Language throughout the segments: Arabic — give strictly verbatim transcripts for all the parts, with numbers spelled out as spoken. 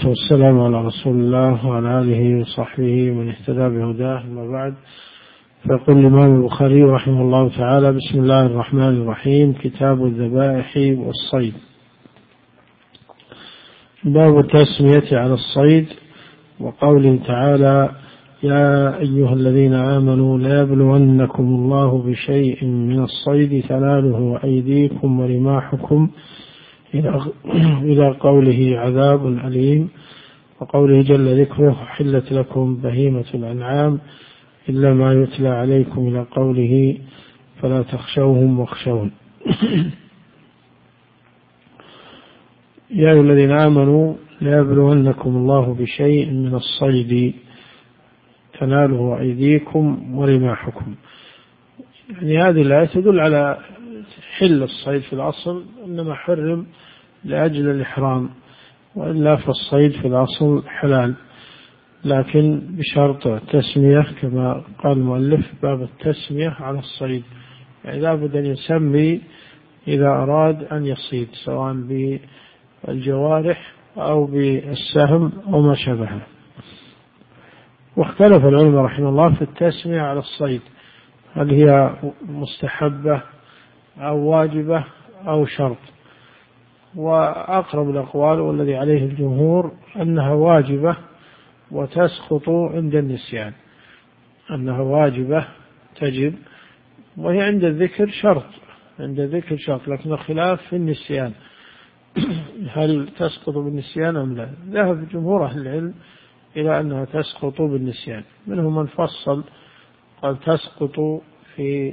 والصلاة والسلام على رسول الله وعلى آله وصحبه من اهتدى بهداه. أما بعد، فيقول الإمام البخاري رحمه الله تعالى: بسم الله الرحمن الرحيم. كتاب الذبائح والصيد. باب التسمية على الصيد، وقوله تعالى: يا أيها الذين آمنوا ليبلونكم الله بشيء من الصيد تناله أيديكم ورماحكم، إلى قوله عذاب أليم، وقوله جل ذكره: حلت لكم بهيمة الأنعام إلا ما يتلى عليكم، إلى قوله فلا تخشوهم واخشون. يا أيها الذين آمنوا ليبلونكم الله بشيء من الصيد تناله أيديكم ورماحكم. يعني هذه الآية تدل على حل الصيد في الأصل، إنما حرم لأجل الإحرام، وإلا فالصيد في الأصل حلال، لكن بشرط التسمية كما قال المؤلف: باب التسمية على الصيد، يعني لابد أن يسمي إذا أراد أن يصيد، سواء بالجوارح أو بالسهم أو ما شابهه. واختلف العلماء رحمه الله في التسمية على الصيد، هل هي مستحبة أو واجبة أو شرط. وأقرب الأقوال والذي عليه الجمهور أنها واجبة وتسقط عند النسيان، أنها واجبة تجب، وهي عند الذكر شرط، عند الذكر شرط، لكن الخلاف في النسيان، هل تسقط بالنسيان أم لا. ذهب جمهور أهل العلم إلى أنها تسقط بالنسيان، منهم من فصل قال تسقط في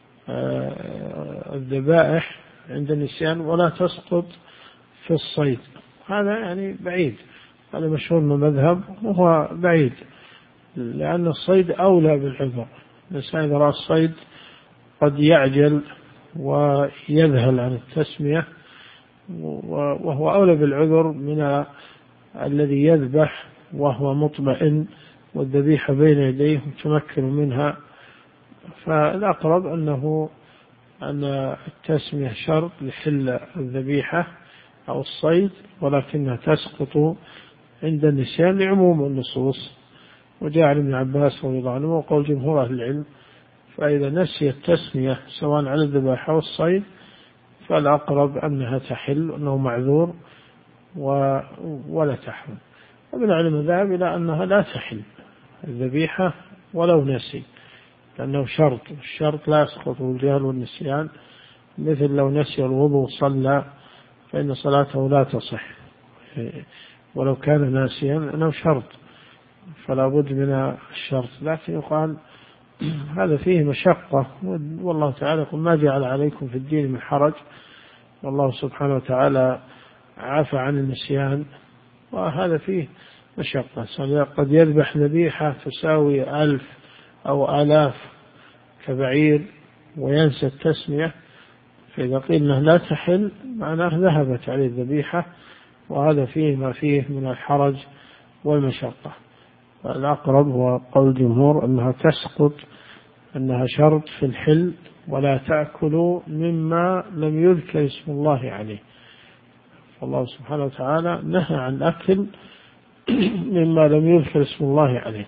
الذبائح عند النسيان ولا تسقط في الصيد. هذا يعني بعيد، هذا مشهور من المذهب وهو بعيد، لأن الصيد أولى بالعذر. الإنسان إذا رأى الصيد قد يعجل ويذهل عن التسمية، وهو أولى بالعذر من الذي يذبح وهو مطمئن والذبيحة بين يديه متمكن منها. فالأقرب أنه أن التسمية شرط لحل الذبيحة أو الصيد، ولكنها تسقط عند النسيان لعموم النصوص، وجاء عن ابن عباس رضي الله عنه وقول جمهور أهل العلم. فإذا نسي التسمية سواء على الذبائح أو الصيد فالأقرب أنها تحل، أنه معذور ولا تحرم. ابن العلم ذهب إلى أنها لا تحل الذبيحة ولو نسي، لأنه شرط، الشرط لا يسقط الجهل والنسيان، مثل لو نسي الوضوء صلى فإن صلاته لا تصح ولو كان ناسيا، أنه شرط فلا بد من الشرط. لكن يقال هذا فيه مشقة، والله تعالى يقول: ما جعل عليكم في الدين من حرج، والله سبحانه وتعالى عفى عن النسيان، وهذا فيه مشقة. قد يذبح ذبيحة تساوي ألف أو آلاف كبعير وينسى التسمية، فإذا قيل أنها لا تحل معناه ذهبت عليه الذبيحة، وهذا فيه ما فيه من الحرج والمشقة. الأقرب هو قول الجمهور أنها تسقط، أنها شرط في الحل، ولا تأكلوا مما لم يذكر اسم الله عليه. فالله سبحانه وتعالى نهى عن أكل مما لم يذكر اسم الله عليه.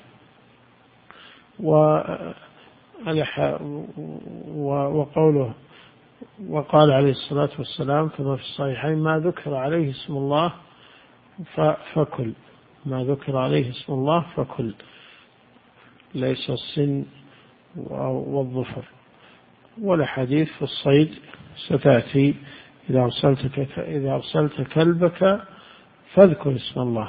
وقوله وقال عليه الصلاة والسلام كما في الصحيحين: ما ذكر عليه اسم الله فكل، ما ذكر عليه اسم الله فكل، ليس السن والظفر. والحديث في الصيد ستأتي: إذا أرسلت إذا أرسلت كلبك فاذكر اسم الله.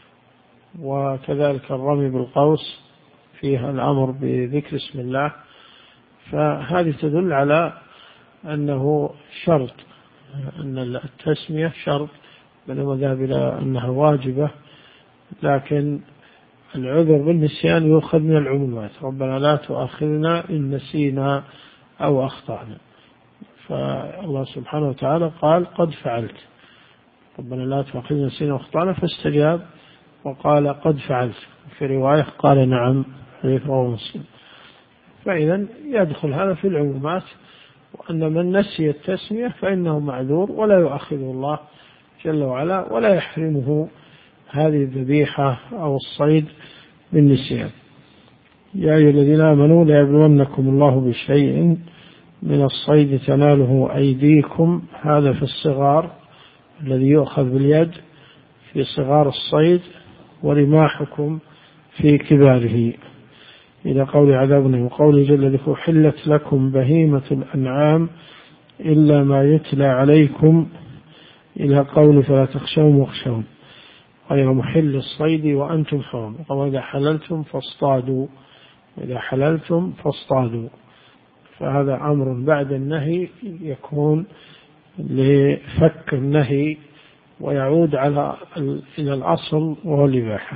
وكذلك الرمي بالقوس فيها الأمر بذكر اسم الله. فهذه تدل على أنه شرط، أن التسمية شرط، بينما ذهب إلى أنها واجبة، لكن العذر بالنسيان يؤخذ من العمومات: ربنا لا تؤاخذنا إن نسينا أو أخطأنا. فالله سبحانه وتعالى قال: قد فعلت، ربنا لا تؤاخذنا إن نسينا أو أخطأنا، فاستجاب وقال: قد فعلت. في رواية قال: نعم، حديث رواه مسلم. فإذا يدخل هذا في العمومات، وأن من نسي التسمية فإنه معذور ولا يؤاخذه الله جل وعلا، ولا يحرمه هذه الذبيحة أو الصيد بالنسيان. يا أيها الذين آمنوا ليبلونكم الله بشيء من الصيد تناله أيديكم، هذا في الصغار الذي يؤخذ باليد في صغار الصيد، ورماحكم في كباره، إلى قول عذابنا وقول جل ذكره حلت لكم بهيمة الأنعام إلا ما يتلى عليكم، إلى قول فلا تخشون واخشون غير محل الصيد وأنتم حرم، وإذا حللتم فاصطادوا، إذا حللتم فاصطادوا. فهذا أمر بعد النهي يكون لفك النهي ويعود على إلى الأصل وهو الإباحة.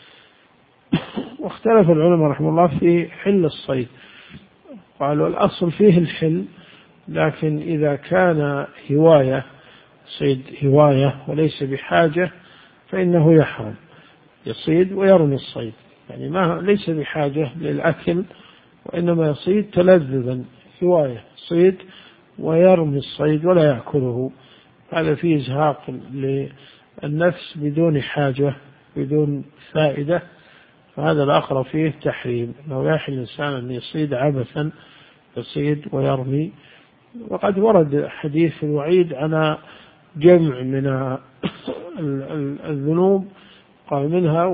واختلف العلماء رحمه الله في حل الصيد، قالوا الأصل فيه الحل، لكن إذا كان هواية صيد هواية وليس بحاجة فإنه يحرم، يصيد ويرمي الصيد، يعني ما ليس بحاجة للأكل وإنما يصيد تلذذا، هواية صيد ويرمي الصيد ولا يأكله، هذا فيه إزهاق للنفس بدون حاجة بدون فائدة، فهذا الأقرب فيه تحريم، أنه يحل الإنسان أن يصيد عبثا، يصيد ويرمي. وقد ورد حديث الوعيد على جمع من الذنوب، قال منها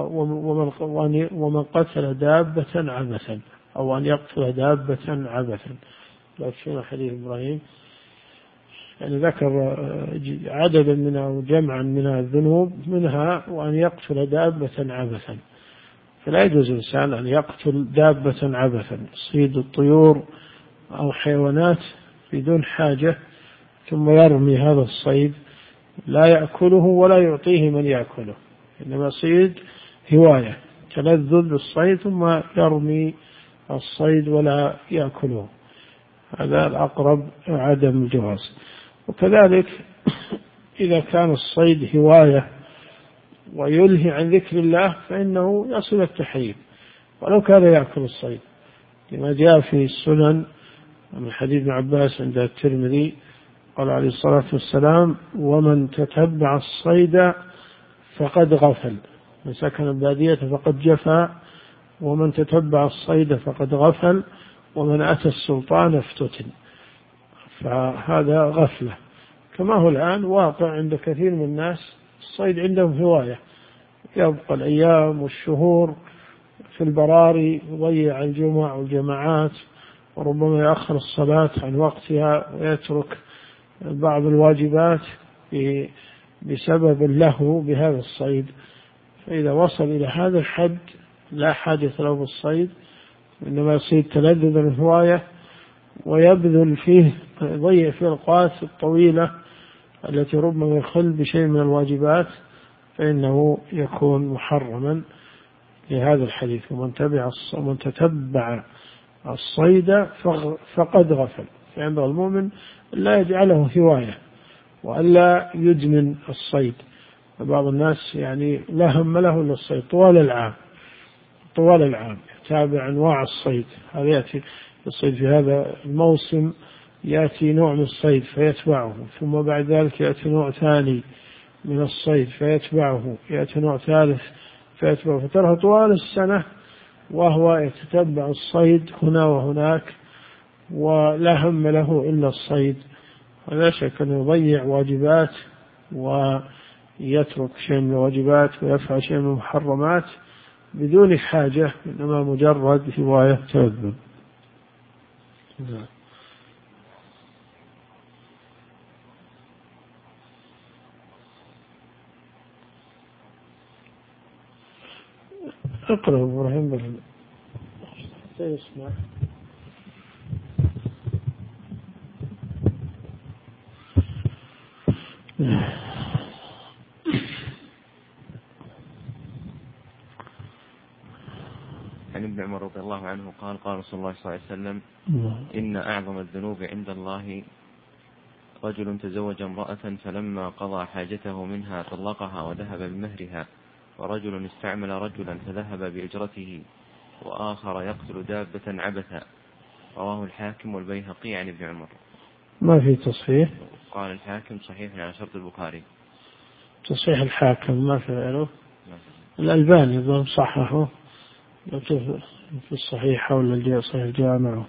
ومن قتل دابة عبثا، أو أن يقتل دابة عبثا، لكن حديث إبراهيم يعني ذكر عددا من أو جمعا من الذنوب، منها وأن يقتل دابة عبثا. فلا يجوز الإنسان أن يقتل دابة عبثا، يصيد الطيور أو حيوانات بدون حاجة ثم يرمي هذا الصيد، لا يأكله ولا يعطيه من يأكله، إنما صيد هواية تلذذ بالصيد ثم يرمي الصيد ولا يأكله، هذا الأقرب عدم الجواز. وكذلك إذا كان الصيد هواية ويلهي عن ذكر الله فإنه يصل التحريم ولو كان يأكل الصيد، لما جاء في السنن من حديث ابن عباس عند الترمذي قال عليه الصلاة والسلام ومن تتبع الصيد فقد غفل، من سكن البادية فقد جفا، ومن تتبع الصيد فقد غفل، ومن أتى السلطان افتتن. فهذا غفلة، كما هو الآن واقع عند كثير من الناس، الصيد عندهم هواية، يبقى الأيام والشهور في البراري، يضيع الجمع والجماعات، وربما يأخر الصلاة عن وقتها ويترك بعض الواجبات بسبب له بهذا الصيد. فإذا وصل إلى هذا الحد لا حادث له بالصيد، إنما يصيد تلذذ الهواية ويبذل فيه يضيع في الأوقات الطويلة التي ربما يخل بشيء من الواجبات، فإنه يكون محرما لهذا الحديث ومن تبع ومن تتبع الصيد فقد غفل. فينبغي المؤمن لا يجعله هواية وألا يدمن الصيد. بعض الناس يعني لا هم له إلا الصيد طوال العام، طوال العام يتابع أنواع الصيد، هذا يأتي الصيد في هذا الموسم يأتي نوع من الصيد فيتبعه، ثم بعد ذلك يأتي نوع ثاني من الصيد فيتبعه، يأتي نوع ثالث فيتبعه، فترى طوال السنة وهو يتتبع الصيد هنا وهناك ولا هم له إلا الصيد. ولا شك أنه يضيع واجبات ويترك شيء من الواجبات ويفعل شيء من المحرمات بدون حاجة، إنما مجرد هواية تلذذ. اقرأ إبراهيم بن سيسمع. عن ابن عمر رضي الله عنه قال قال رسول الله صلى الله عليه وسلم إن أعظم الذنوب عند الله رجل تزوج امرأة فلما قضى حاجته منها طلقها وذهب بمهرها، ورجل استعمل رجلا فذهب بأجرته، وآخر يقتل دابة عبثا. رواه الحاكم والبيهقي عن ابن عمر. ما في تصحيح؟ قال الحاكم صحيح على شرط البخاري. تصحيح الحاكم ما في غيره. الألباني يظن صححه في الصحيح ولا صحيح الجامع.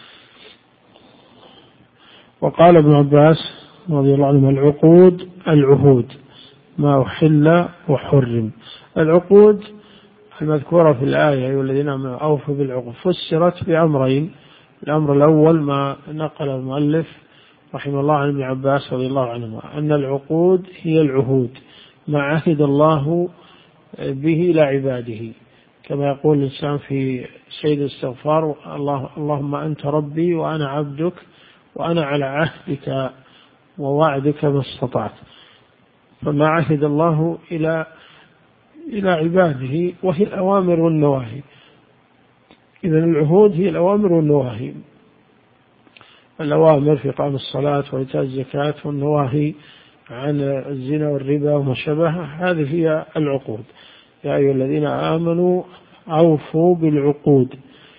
وقال ابن عباس رضي الله عنه العقود العهود ما أحل وحرم. العقود المذكورة في الآية أيها الذين آمنوا أوفوا بالعقود فسرت بأمرين. الأمر الأول ما نقل المؤلف رحمه الله عن ابن عباس رضي الله عنهما أن العقود هي العهود ما عهد الله به إلى عباده، كما يقول الإنسان في سيد الاستغفار الله اللهم أنت ربي وأنا عبدك وأنا على عهدك ووعدك ما استطعت. فما عهد الله إلى إلى عباده وهي الأوامر والنواهي. إذن العهود هي الأوامر والنواهي، الأوامر في إقام الصلاة وإيتاء الزكاة والنواهي عن الزنا والربا وما شابه، هذه هي العقود. يا أيها الذين آمنوا أوفوا بالعقود.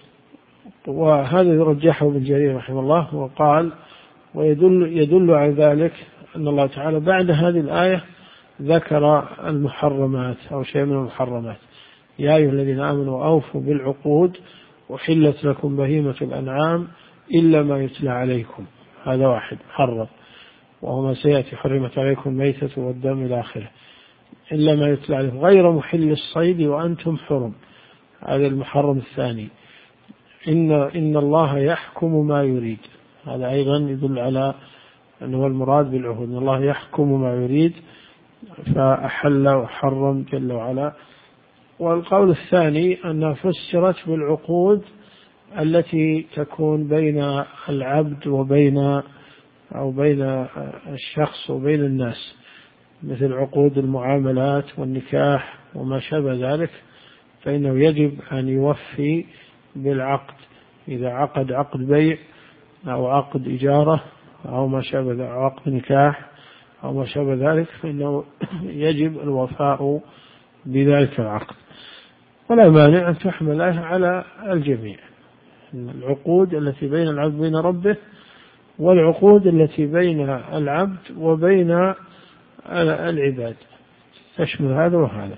وهذا رجحه ابن جرير رحمه الله وقال ويدل يدل على ذلك أن الله تعالى بعد هذه الآية ذكر المحرمات أو شيء من المحرمات. يا أيها الذين آمنوا أوفوا بالعقود وحلت لكم بهيمة الأنعام إلا ما يتلى عليكم. هذا واحد محرم وهو ما سيأتي حرمت عليكم الميتة والدم إلى آخره إلا ما يتلى عليكم غير محل الصيد وأنتم حرم. هذا المحرم الثاني. إن, إن الله يحكم ما يريد. هذا أيضا يدل على أنه المراد بالعهود إن الله يحكم ما يريد فأحل وحرم جل وعلا. والقول الثاني أنها فسرت بالعقود التي تكون بين العبد وبين أو بين الشخص وبين الناس مثل عقود المعاملات والنكاح وما شابه ذلك، فإنه يجب أن يوفي بالعقد إذا عقد عقد بيع أو عقد إجارة أو ما شابه ذلك عقد نكاح أو ما شابه ذلك، فإنه يجب الوفاء بذلك العقد. ولا مانع أن تحمل على الجميع، العقود التي بين العبد وبين ربه والعقود التي بين العبد وبين العباد، تشمل هذا وهذا.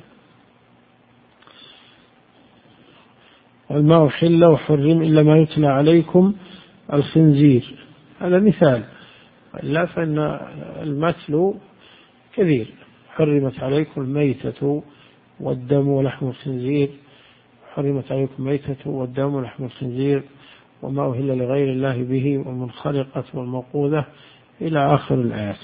والما أحل وحرم إلا ما يتلى عليكم الخنزير، هذا مثال، لا فإن المثل كثير. حرمت عليكم الميتة والدم ولحم الخنزير، حرمت عليكم الميتة والدم ولحم الخنزير وما أهل لغير الله به والمنخرقة والموقوذة إلى آخر الآيات.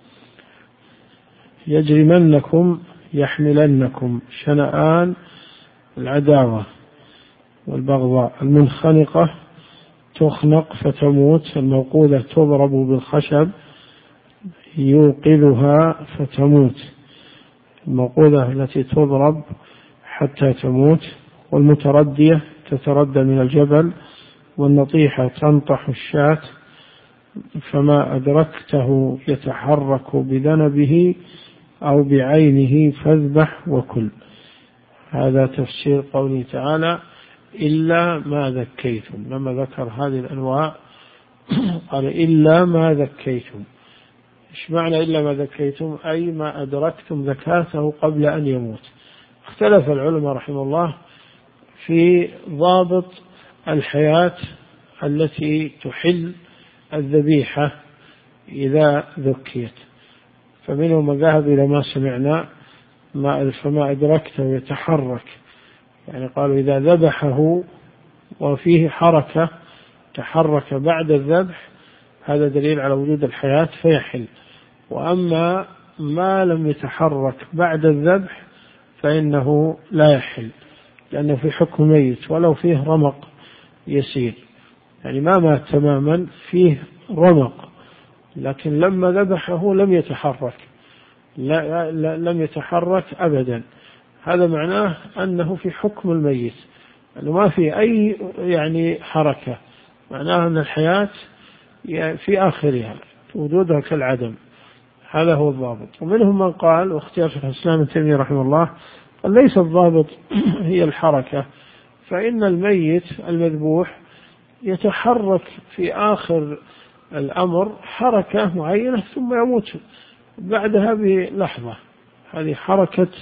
يجرمنكم يحملنكم شنآن العداوة والبغضاء. المنخنقة تخنق فتموت، الموقوذة تضرب بالخشب يوقظها فتموت، الموقوذة التي تضرب حتى تموت. والمتردية تتردى من الجبل. والنطيحة تنطح الشاة فما أدركته يتحرك بذنبه أو بعينه فاذبح وكل. هذا تفسير قوله تعالى إلا ما ذكيتم. لما ذكر هذه الأنواع قال إلا ما ذكيتم. إيش معنى إلا ما ذكيتم؟ أي ما أدركتم ذكاته قبل أن يموت. اختلف العلماء رحمه الله في ضابط الحياة التي تحل الذبيحة إذا ذكيت، فمنهم من ذهب إلى ما سمعنا ما فما أدركته يتحرك، يعني قالوا إذا ذبحه وفيه حركة تحرك بعد الذبح هذا دليل على وجود الحياة فيحل. وأما ما لم يتحرك بعد الذبح فإنه لا يحل لأنه في حكم ميت ولو فيه رمق يسير، يعني ما مات تماما فيه رمق لكن لما ذبحه لم يتحرك، لا لا لم يتحرك أبدا. هذا معناه أنه في حكم الميت، أنه ما في أي يعني حركة، معناه أن الحياة في آخرها وجودها كالعدم. هذا هو الضابط. ومنهم من قال واختيار شيخ الإسلام ابن تيمية رحمه الله قال ليس الضابط هي الحركة، فإن الميت المذبوح يتحرك في آخر الأمر حركة معينة ثم يموت بعدها بلحظة. هذه حركة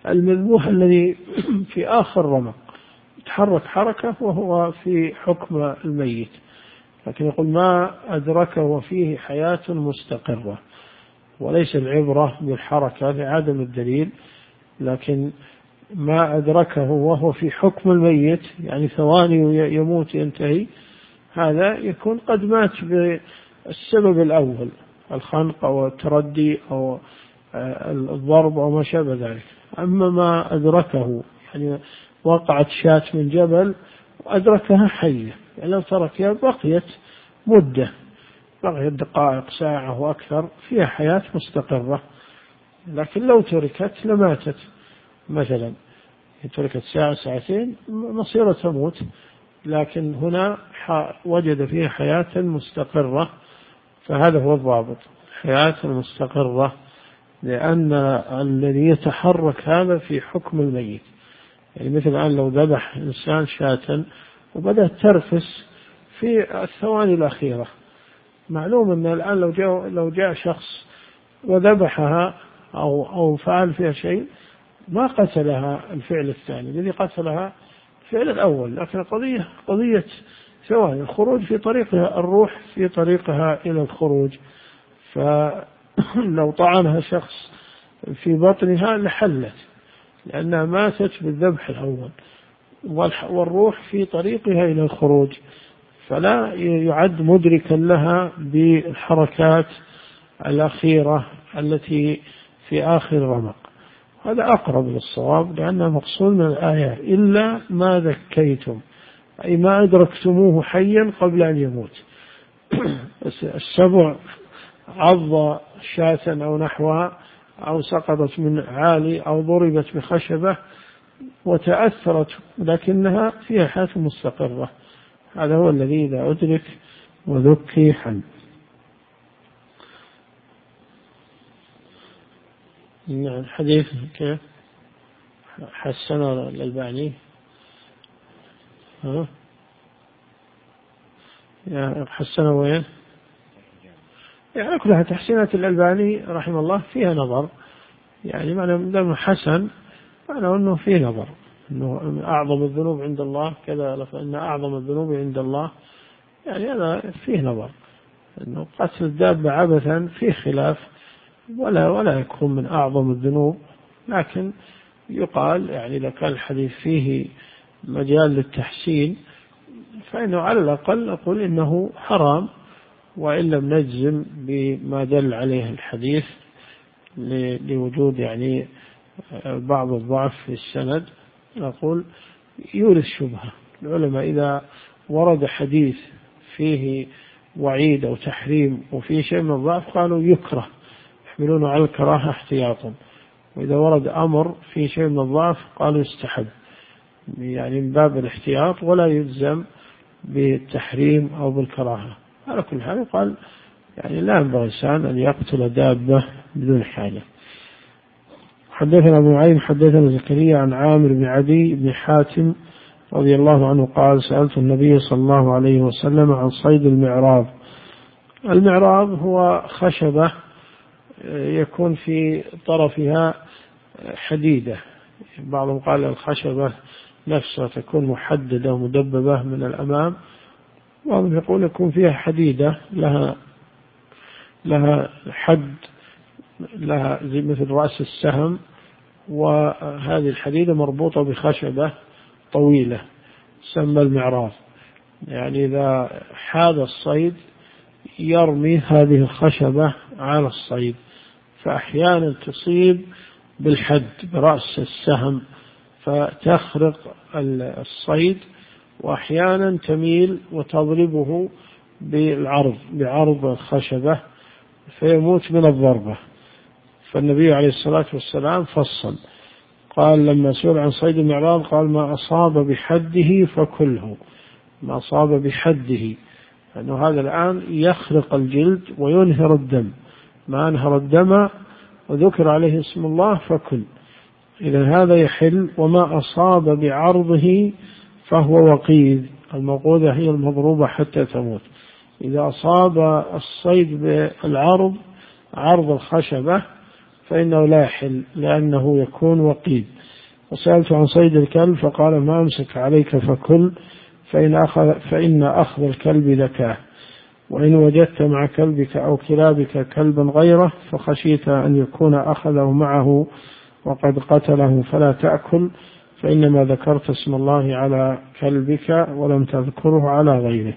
المذبوح الذي في آخر رمق تحرك حركة وهو في حكم الميت، لكن يقول ما أدركه وفيه حياة مستقرة، وليس العبرة بالحركة لعدم الدليل، لكن ما أدركه وهو في حكم الميت يعني ثواني يموت ينتهي، هذا يكون قد مات بالسبب الأول، الخنق أو التردي أو الضرب أو ما شابه ذلك. أما ما أدركه يعني وقعت شاة من جبل وأدركها حية، يعني لو تركها بقيت مدة، بقيت دقائق ساعة وأكثر فيها حياة مستقرة، لكن لو تركت لماتت، مثلا تركت ساعة ساعتين مصيرة تموت، لكن هنا وجد فيها حياة مستقرة، فهذا هو الضابط، حياة مستقرة، لأن الذي يتحرك هذا في حكم الميت. يعني مثل الآن لو ذبح إنسان شاة وبدأت ترفس في الثواني الأخيرة، معلوم أن الآن لو جاء لو جاء شخص وذبحها أو أو فعل فيها شيء ما قتلها الفعل الثاني، الذي قتلها الفعل الأول، لكن قضية قضية ثواني، الخروج في طريقها، الروح في طريقها إلى الخروج، فلو طعنها شخص في بطنها لحلت، لأنها ماتت بالذبح الأول، والروح في طريقها إلى الخروج، فلا يعد مدركا لها بالحركات الأخيرة التي في آخر رمق. هذا أقرب للصواب، لأنه مقصود من الآية إلا ما ذكيتم، أي ما أدركتموه حيا قبل أن يموت. السبع عض شاة أو نحوها أو سقطت من عالي أو ضربت بخشبة وتأثرت، لكنها فيها حياة مستقرة، هذا هو الذي إذا أدرك وذكي حن. نعم. حديث كيف حسن الألباني؟ ها يا حسن وين؟ يعني كلها تحسينات الألباني رحمه الله فيها نظر، يعني معنى دم حسن معنى أنه فيه نظر، أنه أعظم الذنوب عند الله كذا، فإن أعظم الذنوب عند الله، يعني هذا فيه نظر، أنه قتل الدابة عبثا فيه خلاف، ولا ولا يكون من أعظم الذنوب، لكن يقال يعني إذا كان الحديث فيه مجال للتحسين فإنه على الأقل أقول إنه حرام، وإن لم نجزم بما دل عليه الحديث لوجود يعني بعض الضعف في السند، نقول يورث شبهة. العلماء إذا ورد حديث فيه وعيد أو تحريم وفيه شيء من الضعف قالوا يكره، يحملون على الكراهة احتياطا، وإذا ورد أمر فيه شيء من الضعف قالوا يستحب، يعني من باب الاحتياط ولا يلزم بالتحريم أو بالكراهة. على كل حال قال يعني لا ينبغي الإنسان أن يقتل دابة بدون حاجة. حدثنا أبو نعيم حدثنا زكريا عن عامر بن عدي بن حاتم رضي الله عنه قال سألت النبي صلى الله عليه وسلم عن صيد المعراض. المعراض هو خشبة يكون في طرفها حديدة، بعضهم قال الخشبة نفسها تكون محددة ومدببة من الأمام، بعضهم يقول يكون فيها حديدة لها لها حد، لها زي مثل رأس السهم، وهذه الحديدة مربوطة بخشبة طويلة تسمى المعراض، يعني إذا حاد الصيد يرمي هذه الخشبة على الصيد، فأحيانا تصيب بالحد برأس السهم فتخرق الصيد، وأحيانا تميل وتضربه بالعرض بعرض الخشبة فيموت من الضربة. فالنبي عليه الصلاة والسلام فصل، قال لما سئل عن صيد المعراض قال ما أصاب بحده فكله، ما أصاب بحده، لأنه هذا الآن يخرق الجلد وينهر الدم، ما أنهر الدم وذكر عليه اسم الله فكل، إذا هذا يحل. وما أصاب بعرضه فهو وقيد، الموقوذة هي المضروبة حتى تموت، إذا أصاب الصيد بالعرض عرض الخشبة فإنه لا يحل لأنه يكون وقيد. وسألت عن صيد الكلب فقال ما أمسك عليك فكل فإن أخذ, فإن أخذ الكلب ذكاه، وإن وجدت مع كلبك أو كلابك كلبا غيره فخشيت أن يكون أخذه معه وقد قتله فلا تأكل، فإنما ذكرت اسم الله على كلبك ولم تذكره على غيره.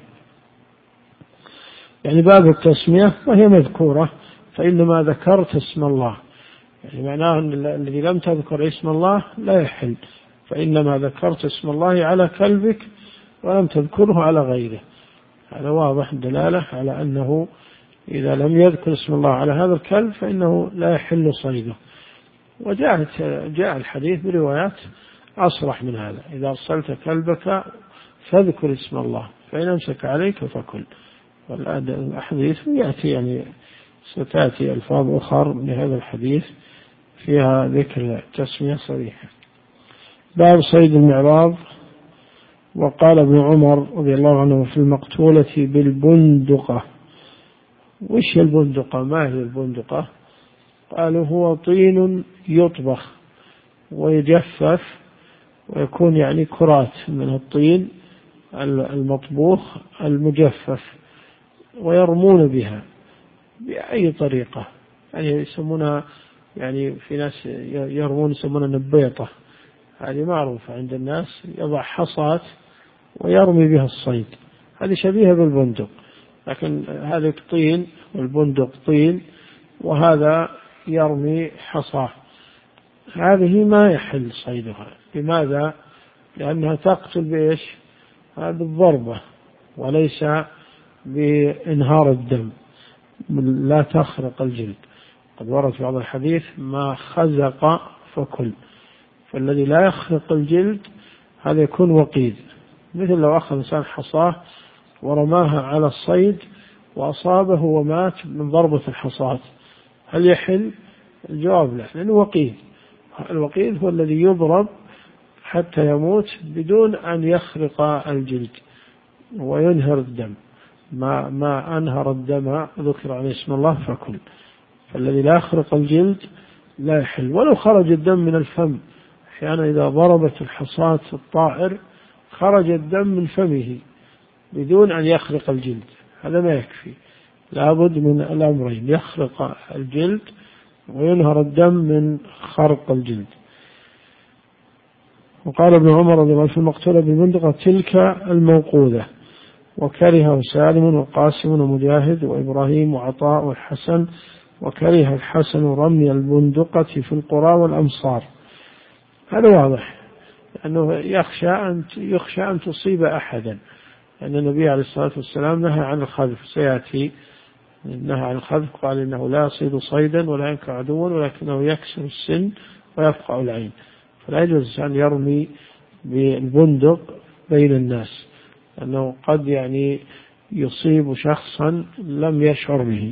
يعني باب التسمية وهي مذكورة، فإنما ذكرت اسم الله، يعني معناه أن الذي لم تذكر اسم الله لا يحل، فإنما ذكرت اسم الله على كلبك ولم تذكره على غيره. هذا واضح دلالة على أنه إذا لم يذكر اسم الله على هذا الكلب فإنه لا يحل صيده. وجاءت جاء الحديث بروايات أصرح من هذا: إذا أرسلت كلبك فاذكر اسم الله فإن أمسك عليك فكل. والأحاديث يأتي يعني ستأتي ألفاظ أخرى لهذا الحديث فيها ذكر تسمية صريحة. باب صيد المعراض. وقال ابن عمر رضي الله عنه في المقتولة بالبندقة. وش البندقة؟ ما هي البندقة؟ قالوا هو طين يطبخ ويجفف ويكون يعني كرات من الطين المطبوخ المجفف ويرمون بها بأي طريقة، يعني يسمونها، يعني في ناس يرمون يسمونها نبيطة، هذه معروفة عند الناس، يضع حصات ويرمي بها الصيد، هذه شبيهة بالبندق، لكن هذا طين والبندق طين وهذا يرمي حصاه. هذه ما يحل صيدها. لماذا؟ لأنها تقتل بإيش؟ هذه الضربة وليس بإنهار الدم، لا تخرق الجلد. قد ورد في بعض الحديث ما خزق فكل، فالذي لا يخرق الجلد هذا يكون وقيد، مثل لو أخذ إنسان حصاه ورماها على الصيد وأصابه ومات من ضربة الحصاة، هل يحل؟ الجواب لا، لأنه وقيد. الوقيد هو الذي يضرب حتى يموت بدون أن يخرق الجلد وينهر الدم. ما, ما أنهر الدم ذكر عن اسم الله فكل، فالذي لا يخرق الجلد لا يحل. ولو خرج الدم من الفم، أحيانا إذا ضربت الحصاة الطائر خرج الدم من فمه بدون أن يخرق الجلد، هذا ما يكفي، لابد من الأمرين: يخرق الجلد وينهر الدم من خرق الجلد. وقال ابن عمر رضي الله عنه في المقتولة بالبندقة تلك الموقوذة، وكره سالم وقاسم ومجاهد وإبراهيم وعطاء والحسن، وكره الحسن رمي البندقة في القرى والأمصار. هذا واضح أنه يخشى أن يخشى أن تصيب أحدا، لأن النبي عليه الصلاة والسلام نهى عن الخذف، سيأتي نهى عن الخذف، قال إنه لا يصيد صيدا ولا ينكر عدوا ولكنه يكسر السن ويفقع العين، فلا يجوز أن يرمي بالبندق بين الناس، لأنه قد يعني يصيب شخصا لم يشعر به،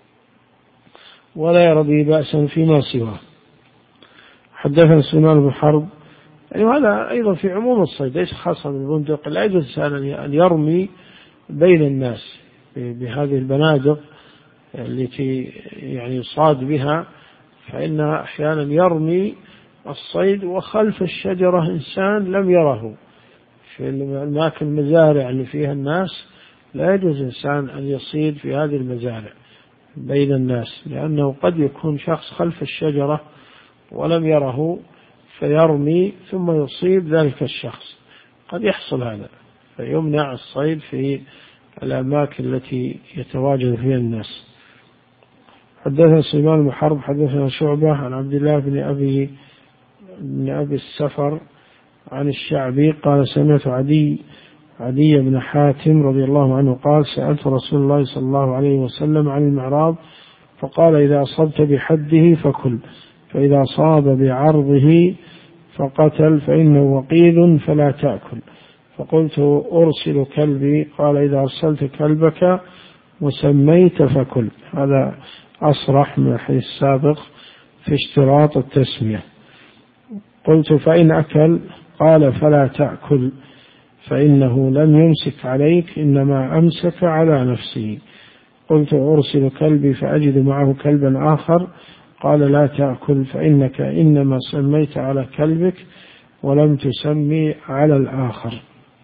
ولا يرى به بأسا فيما سواه. حدثنا سليمان بن حرب. يعني هذا أيضا في عموم الصيد، ليس خاصة بالبندق، لا يجوز أن يرمي بين الناس بهذه البنادق التي يعني يصاد بها، فإنها أحيانا يرمي الصيد وخلف الشجرة إنسان لم يره، في الأماكن المزارع اللي فيها الناس لا يجوز إنسان أن يصيد في هذه المزارع بين الناس، لأنه قد يكون شخص خلف الشجرة ولم يره فيرمي ثم يصيب ذلك الشخص، قد يحصل هذا، فيمنع الصيد في الأماكن التي يتواجد فيها الناس. حدثنا سليمان بن حرب حدثنا شعبة عن عبد الله بن أبي بن أبي السفر عن الشعبي قال سمعت عدي عدي بن حاتم رضي الله عنه قال سألت رسول الله صلى الله عليه وسلم عن المعراض فقال إذا أصبت بحده فكل، فإذا صاب بعرضه فقتل فإنه وقيد فلا تأكل. فقلت أرسل كلبي، قال إذا أرسلت كلبك وسميت فكل. هذا أصرح من الحديث السابق في اشتراط التسمية. قلت فإن أكل، قال فلا تأكل فإنه لم يمسك عليك إنما أمسك على نفسه. قلت أرسل كلبي فأجد معه كلبا آخر، قال لا تأكل فإنك إنما سميت على كلبك ولم تسمي على الآخر.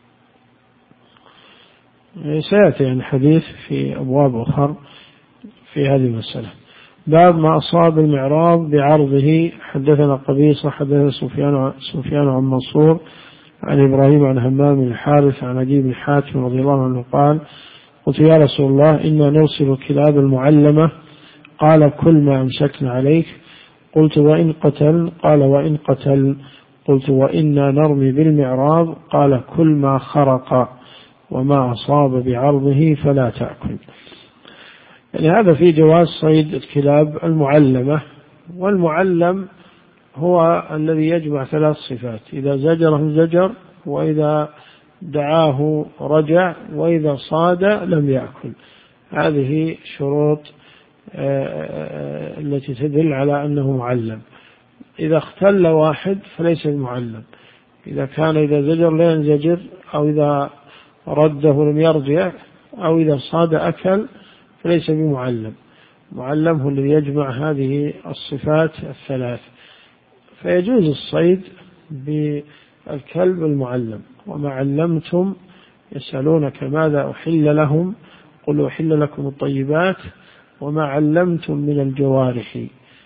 سيأتي يعني حديث في أبواب أخر في هذه المسألة. باب ما أصاب المعراض بعرضه. حدثنا قبيصة حدثنا سفيان سفيان عن منصور عن إبراهيم عن همام الحارث عن عدي بن حاتم رضي الله عنه قال قلت يا رسول الله إنا نرسل الكلاب المعلمة قال كل ما أمسكنا عليك قلت وإن قتل قال وإن قتل قلت وإنا نرمي بالمعراض قال كل ما خرق وما أصاب بعرضه فلا تأكل. يعني هذا في جواز صيد الكلاب المعلمة. والمعلم هو الذي يجمع ثلاث صفات: إذا زجره زجر، وإذا دعاه رجع، وإذا صاد لم يأكل. هذه شروط التي تدل على أنه معلم. إذا اختل واحد فليس بمعلم. إذا كان إذا زجر لا ينزجر، أو إذا رده لم يرجع، أو إذا صاد أكل فليس بمعلم. معلم هو الذي يجمع هذه الصفات الثلاث. فيجوز الصيد بالكلب المعلم. وما علمتم يسألونك ماذا أحل لهم قل أحل لكم الطيبات وما علمتم من الجوارح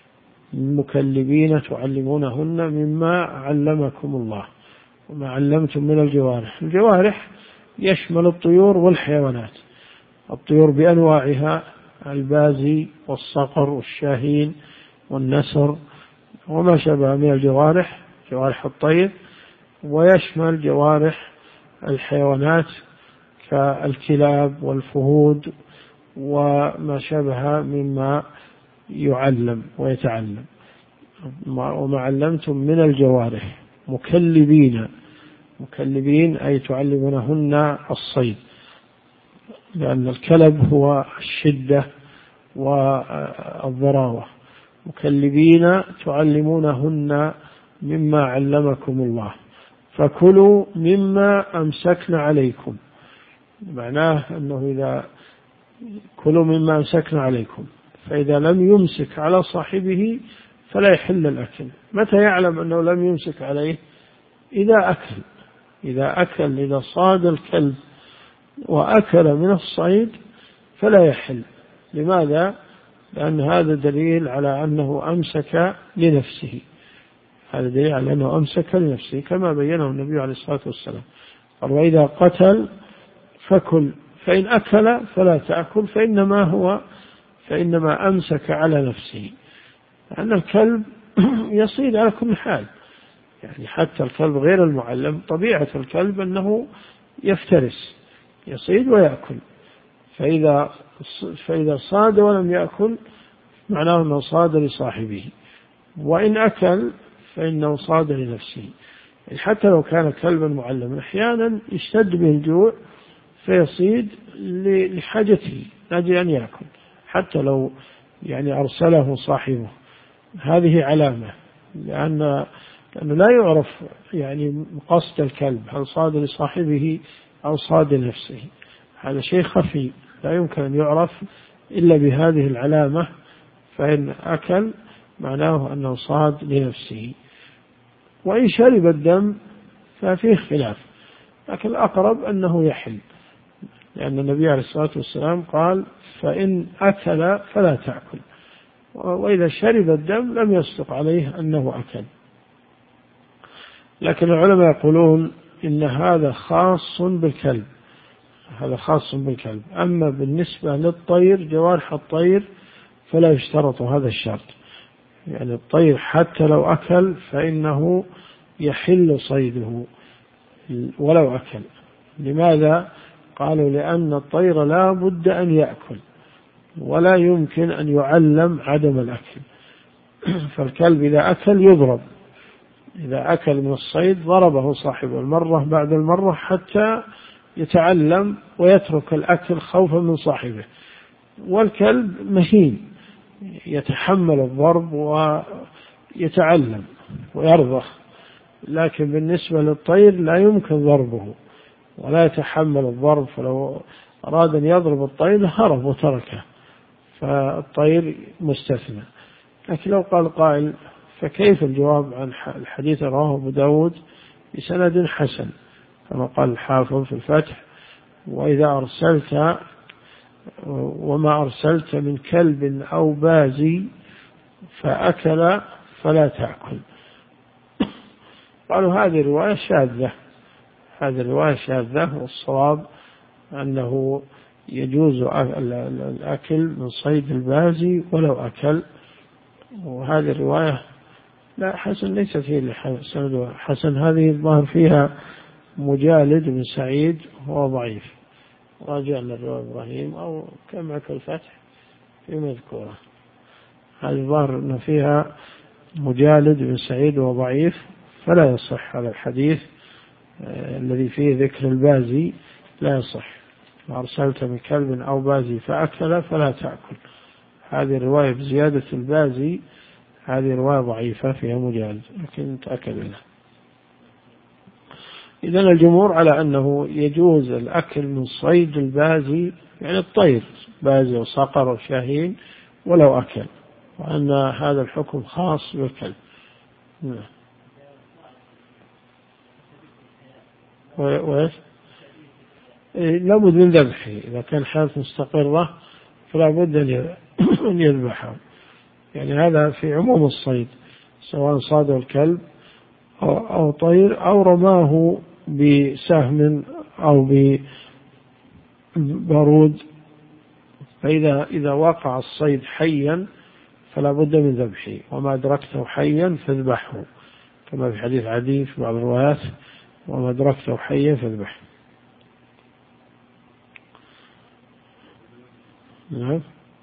مكلبين تعلمونهن مما علمكم الله. وما علمتم من الجوارح، الجوارح يشمل الطيور والحيوانات. الطيور بأنواعها: البازي والصقر والشاهين والنسر وما شابه من الجوارح، جوارح الطير. ويشمل جوارح الحيوانات كالكلاب والفهود وما شابه مما يعلم ويتعلم. وما علمتم من الجوارح مكلبين، مكلبين أي تعلمونهن الصيد، لأن الكلب هو الشدة والضراوة. مكلبين تعلمونهن مما علمكم الله فكلوا مما أمسكن عليكم. معناه أنه إذا كلوا مما أمسكن عليكم، فإذا لم يمسك على صاحبه فلا يحل الأكل. متى يعلم أنه لم يمسك عليه؟ إذا أكل. إذا أكل إذا صاد الكلب وأكل من الصيد فلا يحل. لماذا؟ لأن هذا دليل على أنه أمسك لنفسه. هذا دليل على أنه أمسك لنفسه كما بينه النبي عليه الصلاة والسلام. قال وإذا قتل فكل، فإن أكل فلا تأكل، فإنما هو فإنما أمسك على نفسه. لأن الكلب يصيد على كل حال، يعني حتى الكلب غير المعلم طبيعة الكلب أنه يفترس، يصيد ويأكل. فإذا فإذا صاد ولم يأكل معناه أنه صاد لصاحبه، وإن أكل فإنه صاد لنفسه. حتى لو كان كلبا معلما أحيانا يشتد به الجوع فيصيد لحاجته لاجل أن يأكل، حتى لو يعني أرسله صاحبه. هذه علامة، لأن لأنه لا يعرف يعني قصد الكلب، هل صاد لصاحبه أو صاد لنفسه. هذا شيء خفي لا يمكن أن يعرف إلا بهذه العلامة. فإن أكل معناه أنه صاد لنفسه. وإن شرب الدم ففيه خلاف، لكن الأقرب أنه يحل، لأن النبي عليه الصلاة والسلام قال فإن أكل فلا تأكل، وإذا شرب الدم لم يصدق عليه أنه أكل. لكن العلماء يقولون إن هذا خاص بالكلب، هذا خاص بالكلب. أما بالنسبة للطير، جوارح الطير فلا يشترط هذا الشرط. يعني الطير حتى لو أكل فإنه يحل صيده ولو أكل. لماذا؟ قالوا لأن الطير لا بد أن يأكل، ولا يمكن أن يعلم عدم الأكل. فالكلب إذا أكل يضرب، إذا أكل من الصيد ضربه صاحبه المرة بعد المرة حتى يتعلم ويترك الأكل خوفا من صاحبه. والكلب مهين يتحمل الضرب ويتعلم ويرضخ، لكن بالنسبة للطير لا يمكن ضربه ولا يتحمل الضرب، فلو أراد أن يضرب الطير هرب وتركه، فالطير مستثنى. لكن لو قال قائل فكيف الجواب عن الحديث رواه أبو داود بسند حسن كما قال الحافظ في الفتح: وإذا أرسلت وما أرسلت من كلب أو بازي فأكل فلا تأكل. قالوا هذه رواية شاذة، هذه الرواية شاذة، والصواب أنه يجوز الأكل من صيد البازي ولو أكل. وهذه الرواية لا حسن، ليس فيه حسن، هذه الظاهر فيها مجالد بن سعيد هو ضعيف، راجعنا الرواية إبراهيم أو كما كالفتح في مذكورة. هذه الظاهر أن فيها مجالد بن سعيد وهو ضعيف، فلا يصح هذا الحديث آه الذي فيه ذكر البازي لا يصح. ما أرسلت من كلب أو بازي فأكل فلا تأكل، هذه الرواية بزيادة البازي هذه رواية ضعيفة فيها مجالد لكن تأكل منها. إذن الجمهور على أنه يجوز الأكل من صيد البازي، يعني الطير بازي وصقر وشاهين ولو أكل، وأن هذا الحكم خاص بالكلب. وإيش؟ لابد من ذبحه، إذا كان حالة مستقرة فلا بد أن يذبحه، يعني هذا في عموم الصيد سواء صاد الكلب أو, أو طير أو رماه بسهم أو ببارود، فإذا إذا وقع الصيد حيا فلا بد من ذبحه، وما أدركته حيا فاذبحه، كما في حديث عدي في بعض الروايات: وما أدركته حيا فاذبحه. نعم،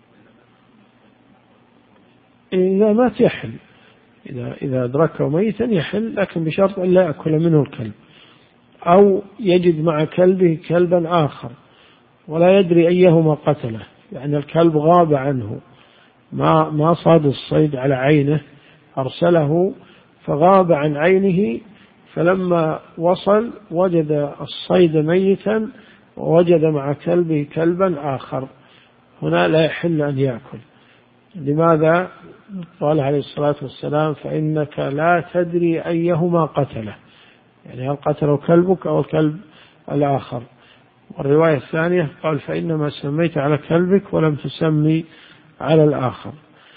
إذا ما يحل، إذا إذا أدركه ميتا يحل، لكن بشرط أن لا يأكل منه الكلب، أو يجد مع كلبه كلبا آخر ولا يدري أيهما قتله، يعني الكلب غاب عنه، ما ما صاد الصيد على عينه، أرسله فغاب عن عينه، فلما وصل وجد الصيد ميتا ووجد مع كلبه كلبا آخر، هنا لا يحل أن يأكل. لماذا؟ قال عليه الصلاة والسلام: فإنك لا تدري أيهما قتله، يعني هل قتله كلبك أو الكلب الآخر. والرواية الثانية قال: فإنما سميت على كلبك ولم تسمي على الآخر.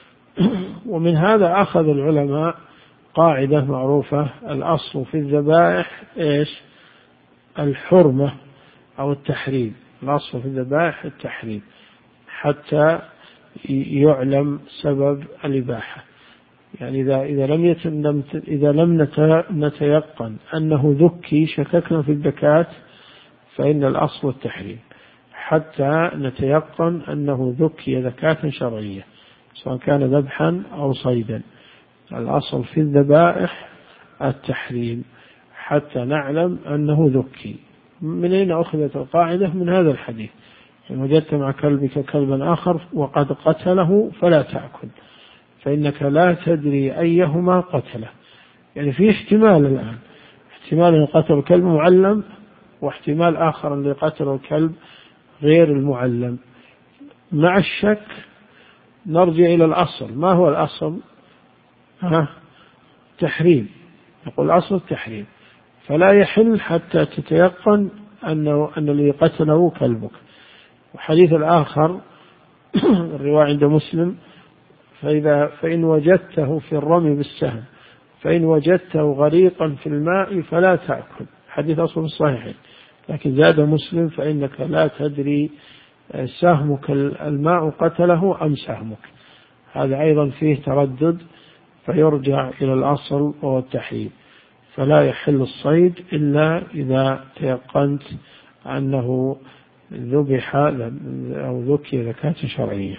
ومن هذا أخذ العلماء قاعدة معروفة: الأصل في الذبائح إيش؟ الحرمة أو التحريم، الأصل في الذبائح التحريم حتى يعلم سبب الإباحة. يعني إذا إذا لم يتم إذا لم نتيقن أنه ذكي، شككنا في الذكاة، فإن الأصل التحريم حتى نتيقن أنه ذكي ذكاة شرعية، سواء كان ذبحا أو صيدا. الأصل في الذبائح التحريم حتى نعلم أنه ذكي. من أين أخذت القاعدة؟ من هذا الحديث: إن وجدت مع كلبك كلبا آخر وقد قتله فلا تأكل، فإنك لا تدري أيهما قتله. يعني في احتمال الآن، احتمال أن قتل الكلب معلم، واحتمال آخر أن قتل الكلب غير المعلم. مع الشك نرجع إلى الأصل. ما هو الأصل؟ ها؟ تحريم. يقول الأصل التحريم، فلا يحل حتى تتيقن أنه أن الذي قتله كلبك. وحديث الآخر الرواية عند مسلم: فإذا فإن وجدته في الرمي بالسهم فإن وجدته غريقا في الماء فلا تأكل. حديث أصل الصحيحين، لكن زاد مسلم: فإنك لا تدري سهمك الماء قتله أم سهمك. هذا أيضا فيه تردد، فيرجع إلى الأصل وهو التحريم. فلا يحل الصيد إلا إذا تيقنت أنه ذبح أو ذكي ذكاة شرعية.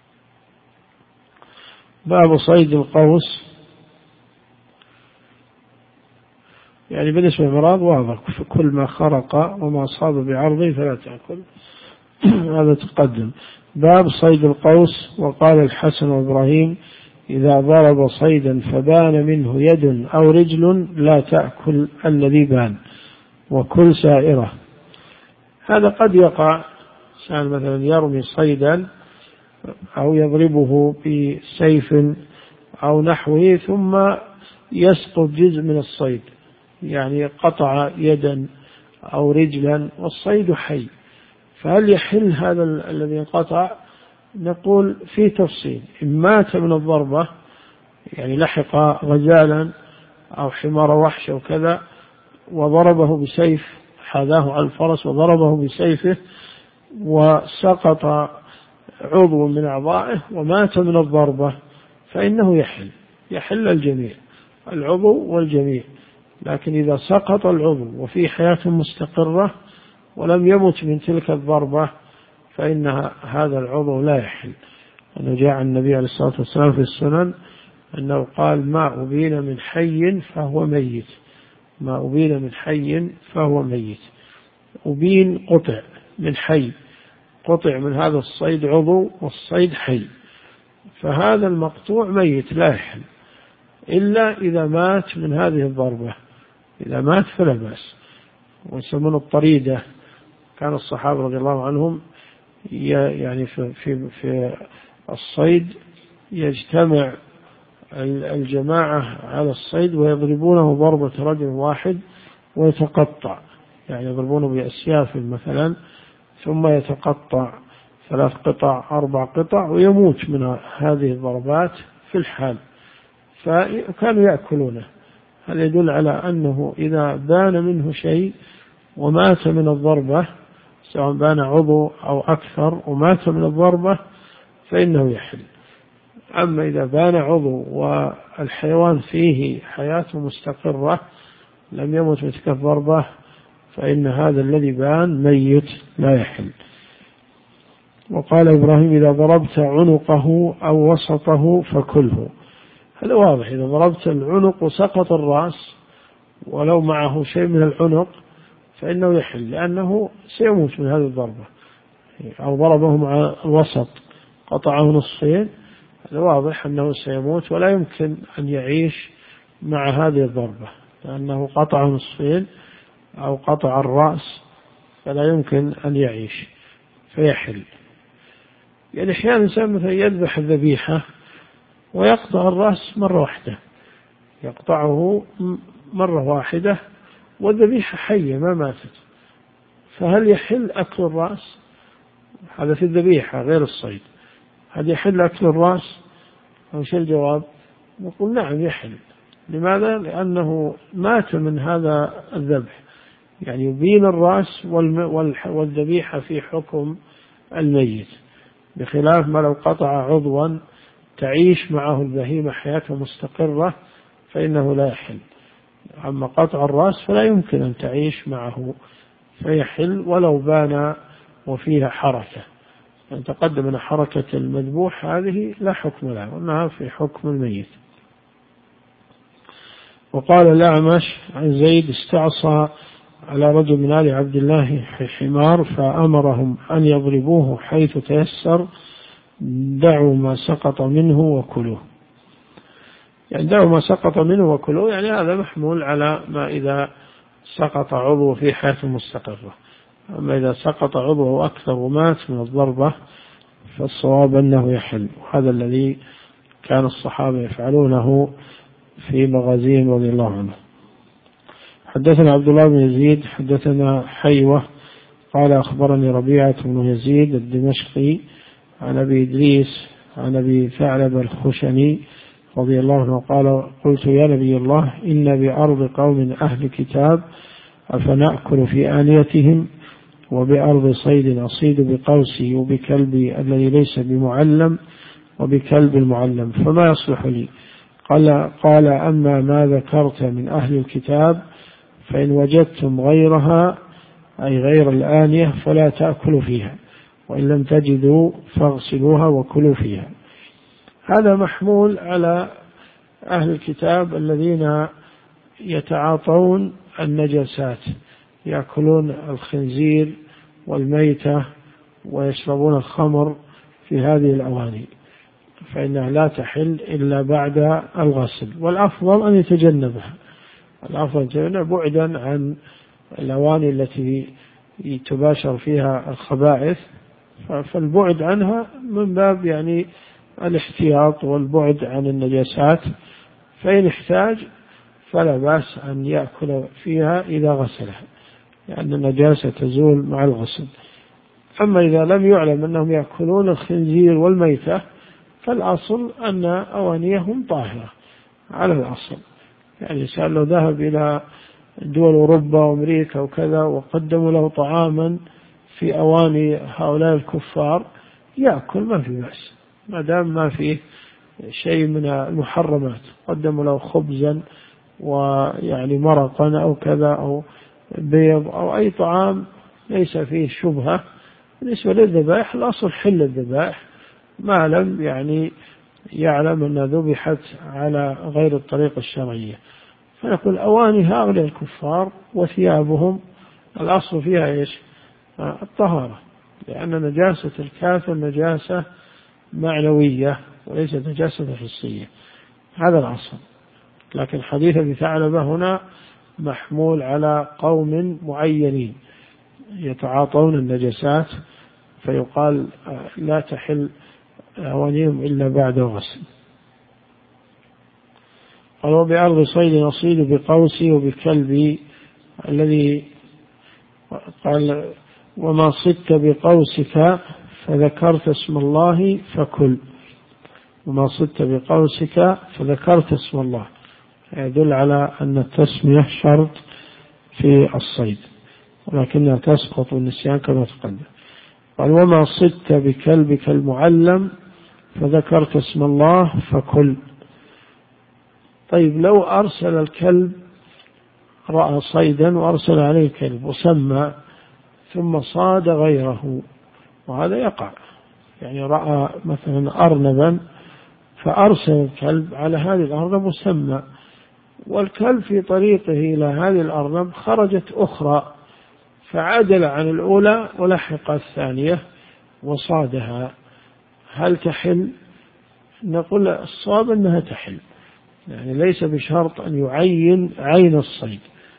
باب صيد القوس. يعني بالنسبة للمراد واضح: كل ما خرق وما صاب بعرضه فلا تأكل. هذا تقدم. باب صيد القوس. وقال الحسن وإبراهيم: إذا ضرب صيدا فبان منه يد أو رجل لا تأكل الذي بان وكل سائرة. هذا قد يقع إنسان مثلا يرمي صيدا أو يضربه بسيف أو نحوه ثم يسقط جزء من الصيد، يعني قطع يدا أو رجلا والصيد حي، فهل يحل هذا الذي قطع؟ نقول في تفصيل، إن مات من الضربة يعني لحق غزالا أو حمار وحش أو كذا وضربه بسيف، حاذاه على الفرس وضربه بسيفه وسقط عضو من أعضائه ومات من الضربة فإنه يحل، يحل الجميع، العضو والجميع. لكن إذا سقط العضو وفي حياة مستقرة ولم يمت من تلك الضربة فإن هذا العضو لا يحل. أنه جاء النبي عليه الصلاة والسلام في السنن أنه قال: ما أبين من حي فهو ميت، ما أبين من حي فهو ميت. أبين قطع من حي، قطع من هذا الصيد عضو والصيد حي، فهذا المقطوع ميت لا يحل إلا إذا مات من هذه الضربة، إذا مات فلا بأس. ويسمون الطريدة، كان الصحابة رضي الله عنهم يعني في, في, في الصيد يجتمع الجماعة على الصيد ويضربونه ضربة رجل واحد ويتقطع، يعني يضربونه بأسياف مثلا ثم يتقطع ثلاث قطع أربع قطع ويموت من هذه الضربات في الحال، فكانوا يأكلونه. هذا يدل على أنه إذا بان منه شيء ومات من الضربة، سواء بان عضو أو أكثر ومات من الضربة فإنه يحل. أما إذا بان عضو والحيوان فيه حياة مستقرة لم يمت بتلك الضربة فإن هذا الذي بان ميت لا يحل. وقال إبراهيم: إذا ضربت عنقه أو وسطه فكله. هذا واضح، إذا ضربت العنق وسقط الرأس ولو معه شيء من العنق فإنه يحل، لأنه سيموت من هذه الضربة. أو ضربه مع الوسط قطعه نصفين، هذا واضح أنه سيموت ولا يمكن أن يعيش مع هذه الضربة، لأنه قطع نصفين أو قطع الرأس فلا يمكن أن يعيش فيحل. يعني أحيانا الإنسان مثلا يذبح الذبيحة ويقطع الرأس مرة واحدة، يقطعه مرة واحدة والذبيحة حية ما ماتت، فهل يحل أكل الرأس؟ هذا في الذبيحة غير الصيد، هل يحل أكل الرأس أو شيء؟ الجواب نقول نعم يحل. لماذا؟ لأنه مات من هذا الذبح، يعني يبين الرأس والذبيحة في حكم الميت، بخلاف ما لو قطع عضوا تعيش معه البهيمة حياة مستقرة فإنه لا يحل. أما قطع الرأس فلا يمكن أن تعيش معه فيحل ولو بان وفيها حركة. أن تقدم أن حركة المذبوح هذه لا حكم لها، وأنها في حكم الميت. وقال الأعمش عن زيد: استعصى على رجل من آل عبد الله حمار فأمرهم أن يضربوه حيث تيسر، دعوا ما سقط منه وكلوه. يعني دعوا ما سقط منه وكلوه، يعني هذا محمول على ما إذا سقط عضو في حياة مستقرة. أما إذا سقط عضو أكثر ومات من الضربة فالصواب أنه يحل، وهذا الذي كان الصحابة يفعلونه في مغازيهم رضي الله عنه. حدثنا عبد الله بن يزيد حدثنا حيوة قال: أخبرني ربيعة بن يزيد الدمشقي عن أبي إدريس عن أبي ثعلب الخشني رضي الله عنه قال: قلت يا نبي الله، إن بأرض قوم أهل كتاب أفنأكل في آنيتهم، وبأرض صيد أصيد بقوسي وبكلبي الذي ليس بمعلم وبكلب المعلم، فما يصلح لي؟ قال, قال أما ما ذكرت من أهل الكتاب فإن وجدتم غيرها أي غير الآنية فلا تأكلوا فيها، وإن لم تجدوا فاغسلوها وكلوا فيها. هذا محمول على أهل الكتاب الذين يتعاطون النجاسات، يأكلون الخنزير والميتة ويشربون الخمر في هذه الأواني، فإنها لا تحل إلا بعد الغسل، والأفضل أن يتجنبها، الأفضل أن يتجنبها بعدا عن الأواني التي تباشر فيها الخبائث، فالبعد عنها من باب يعني الاحتياط والبعد عن النجاسات، فإن احتاج فلا بأس أن يأكل فيها إذا غسلها، لأن النجاسة تزول مع الغسل. أما إذا لم يعلم أنهم يأكلون الخنزير والميتة فالأصل أن أوانيهم طاهرة على الأصل. يعني الإنسان لو ذهب إلى دول أوروبا وأمريكا وكذا وقدموا له طعاما في أواني هؤلاء الكفار يأكل ما في بأس، ما دام ما فيه شيء من المحرمات، قدموا له خبزا ويعني مرقا أو كذا أو بيض أو أي طعام ليس فيه شبهة. بالنسبة للذبائح الأصل حل الذبائح ما لم يعني يعلم أن ذبحت على غير الطريقة الشرعية. فنقول أواني هؤلاء الكفار وثيابهم الأصل فيها إيش؟ الطهارة، لأن نجاسة الكافر نجاسة معنوية وليست نجاسة حسية، هذا الأصل. لكن حديث أبي ثعلبة هنا محمول على قوم معينين يتعاطون النجاسات، فيقال لا تحل أوانيهم إلا بعد غسل. قال وبأرض صيد نصيد بقوسي وبكلبي الذي قال وما صدت بقوسك فذكرت اسم الله فكل، وما صدت بقوسك فذكرت اسم الله، يدل على أن التسمية شرط في الصيد ولكنها تسقط النسيان كما تقدم. قال وما صدت بكلبك المعلم فذكرت اسم الله فكل. طيب لو أرسل الكلب رأى صيدا وأرسل عليه كلب وسمى ثم صاد غيره، وهذا يقع، يعني رأى مثلا أرنبا فأرسل الكلب على هذه الأرنب وسمى، والكلب في طريقه إلى هذه الأرنب خرجت أخرى فعدل عن الأولى ولحق الثانية وصادها، هل تحل؟ نقول الصواب أنها تحل، يعني ليس بشرط أن يعين عين الصيد،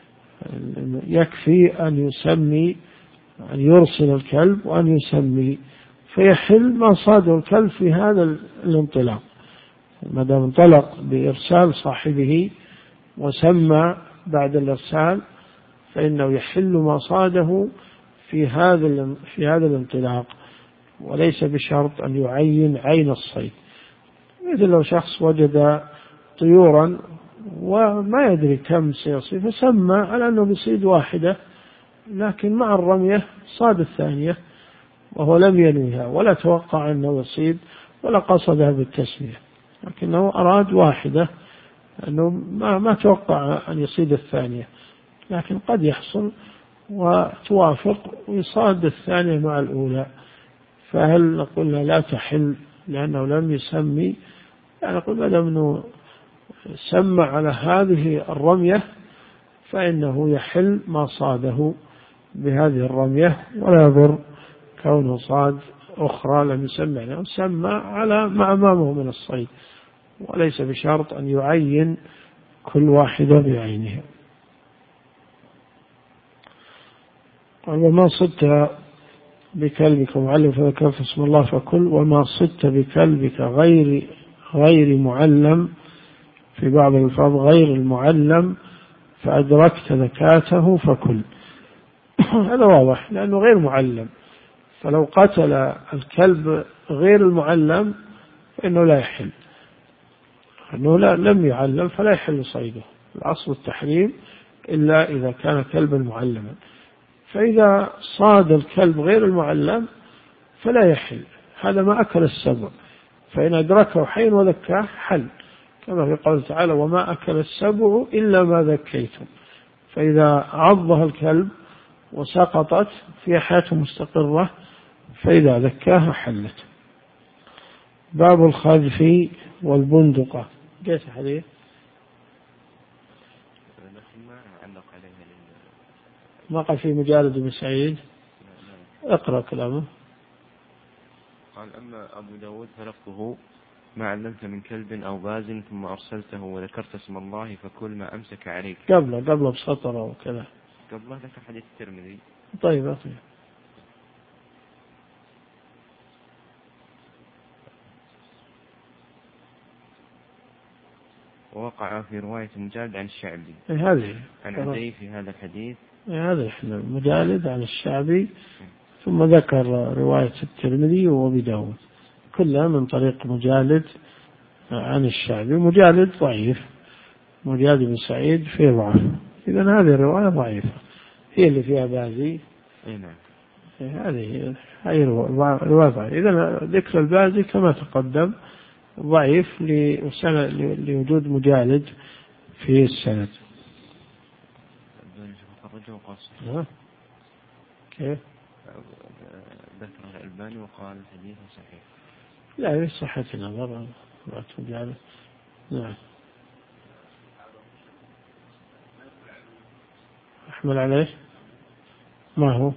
يكفي أن يسمي، أن يرسل الكلب وأن يسمي فيحل ما صاده الكلب في هذا الانطلاق، ما دام انطلق بإرسال صاحبه وسمى بعد الإرسال فإنه يحل ما صاده في هذا في هذا الانطلاق، وليس بشرط أن يعين عين الصيد. مثل لو شخص وجد طيورا وما يدري كم سيصيد فسمى على أنه بيصيد واحدة، لكن مع الرمية صاد الثانية وهو لم ينويها ولا توقع أنه يصيد ولا قصدها بالتسمية، لكنه أراد واحدة أنه ما, ما توقع أن يصيد الثانية، لكن قد يحصل وتوافق ويصاد الثانية مع الأولى، فهل نقول لا تحل لأنه لم يسمي؟ يعني نقول ما دام أنه سمى على هذه الرمية فإنه يحل ما صاده بهذه الرمية، ولا يضر كونه صاد أخرى لم يسمى له، سمى على ما أمامه من الصيد، وليس بشرط أن يعين كل واحدة بعينها. وما صدت بكلبك معلم فذكرت اسم الله فكل، وما صدت بكلبك غير غير معلم، في بعض الألفاظ غير المعلم فأدركت ذكاته فكل. هذا واضح لأنه غير معلم، فلو قتل الكلب غير المعلم فإنه لا يحل، أنه لا لم يعلم فلا يحل صيده، الأصل التحريم إلا إذا كان كلبا معلما، فإذا صاد الكلب غير المعلم فلا يحل، هذا ما أكل السبع، فإن أدركه حين وذكاه حل، كما في قوله تعالى وما أكل السبع إلا ما ذكيتم، فإذا عضها الكلب وسقطت في حياته مستقرة فإذا ذكاها حلت. باب الخذف والبندقة، جاءت حديث ما قال في مجالد بن سعيد، اقرأ كلامه. قال أما أبو داود فلفظه ما علمت من كلب أو باز ثم أرسلته وذكرت اسم الله فكل ما أمسك عليك. قبله قبله بسطر وكذا، قبله ذكر حديث الترمذي. طيب أطيب. وقع في رواية مجالد عن الشعبي هذه عن عدي في هذا الحديث. هذا إحنا مجالد عن الشعبي، ثم ذكر رواية الترمذي وأبي داود كلها من طريق مجالد عن الشعبي. مجالد ضعيف، مجالد بن سعيد فيه ضعف، إذن هذه الرواية ضعيفة هي اللي فيها بازي. نعم هذه هي رواية ضعيفة. إذن ذكر البازي كما تقدم ضعيف لوجود مجالد في السند. كيف؟ ذكر الألباني وقال الحديث صحيح. لا ليس صحة النظر مجالد. نعم. أحمل عليه ما هو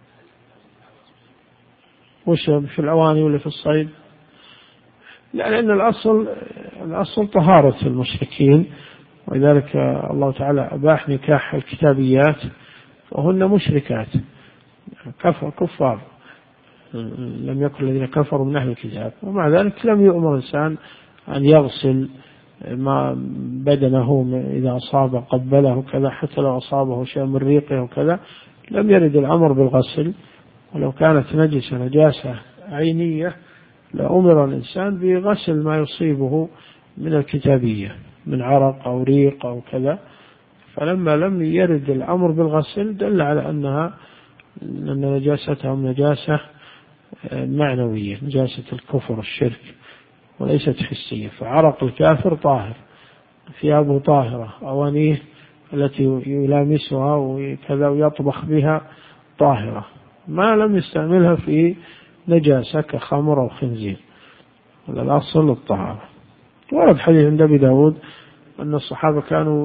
وش في الأواني ولا في الصيد؟ لا، لأن الأصل الأصل طهارة المشركين، ولذلك الله تعالى أباح نكاح الكتابيات وهن مشركات كفر كفار لم يكن الذين كفروا من أهل الكتاب، ومع ذلك لم يؤمر الإنسان أن يغسل ما بدنه إذا أصاب قبله كذا، حتى لو أصابه شيء من ريقه وكذا لم يرد الأمر بالغسل. ولو كانت نجسة نجاسة عينية لأمر الإنسان بغسل ما يصيبه من الكتابية من عرق أو ريق أو كذا، فلما لم يرد الأمر بالغسل دل على أنها أن نجاستهم نجاسة معنوية، نجاسة الكفر الشرك وليست حسية. فعرق الكافر طاهر، ثيابه طاهرة، أوانيه التي يلامسها وكذا ويطبخ بها طاهرة، ما لم يستعملها في نجاسة كخمر أو خنزير. الأصل الطهارة. ورد حديث عند أبي داود أن الصحابة كانوا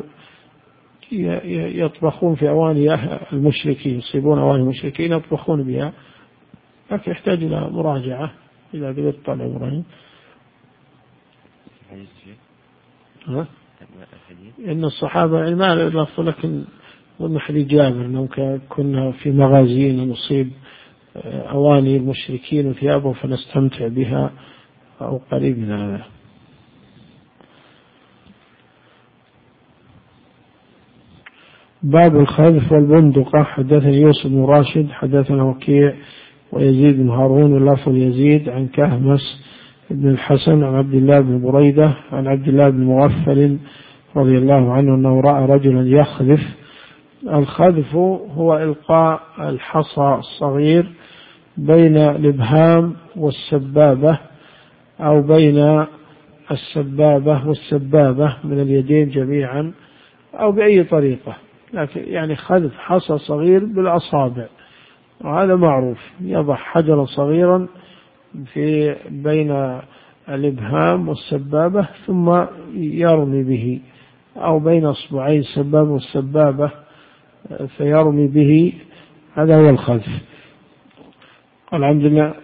يطبخون في أواني المشركين، يصيبون أواني المشركين يطبخون بها، لكن يحتاج إلى مراجعة إذا قدرت طالع إبراهيم. ها؟ إن الصحابة ما لفظ، لكن ظن حديث جابر أنهم كنا في مغازين نصيب أواني المشركين وثيابهم فنستمتع بها أو قريب من هذا. باب الخذف والبندقة. حدثني يوسف بن راشد حدثنا وكيع ويزيد بن هارون واللفظ يزيد عن كهمس بن الحسن عن عبد الله بن بريدة عن عبد الله بن مغفل رضي الله عنه أنه رأى رجلا يخذف. الخذف هو إلقاء الحصى الصغير بين الإبهام والسبابة أو بين السبابة والسبابة من اليدين جميعا أو بأي طريقة، لكن يعني خذف حصى صغير بالأصابع، وهذا معروف. يضع حجرا صغيرا في بين الإبهام والسبابة ثم يرمي به، أو بين أصبعي السبابة والسبابة فيرمي به، هذا هو الخذف. قال عبد الله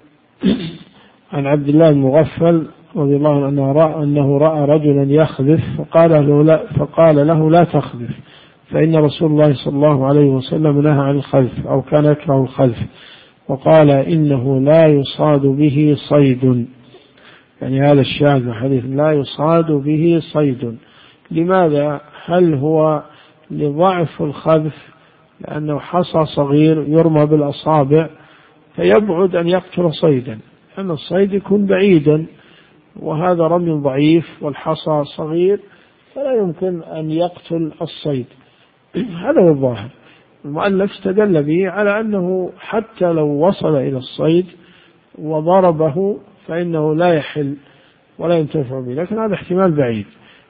عن عبد الله المغفل رضي الله عنه أنه رأى, أنه رأى رجلا يخذف فقال له لا, فقال له لا تخذف فإن رسول الله صلى الله عليه وسلم نهى عن الخذف أو كان يكره الخذف، وقال إنه لا يصاد به صيد، يعني هذا الشاهد حديث لا يصاد به صيد. لماذا؟ هل هو لضعف الخذف لأنه حصى صغير يرمى بالأصابع فيبعد أن يقتل صيدا، لأن الصيد يكون بعيدا وهذا رمي ضعيف والحصى صغير فلا يمكن أن يقتل الصيد. هذا هو الظاهر. المؤلف استدل به على أنه حتى لو وصل إلى الصيد وضربه فإنه لا يحل ولا ينتفع به، لكن هذا احتمال بعيد،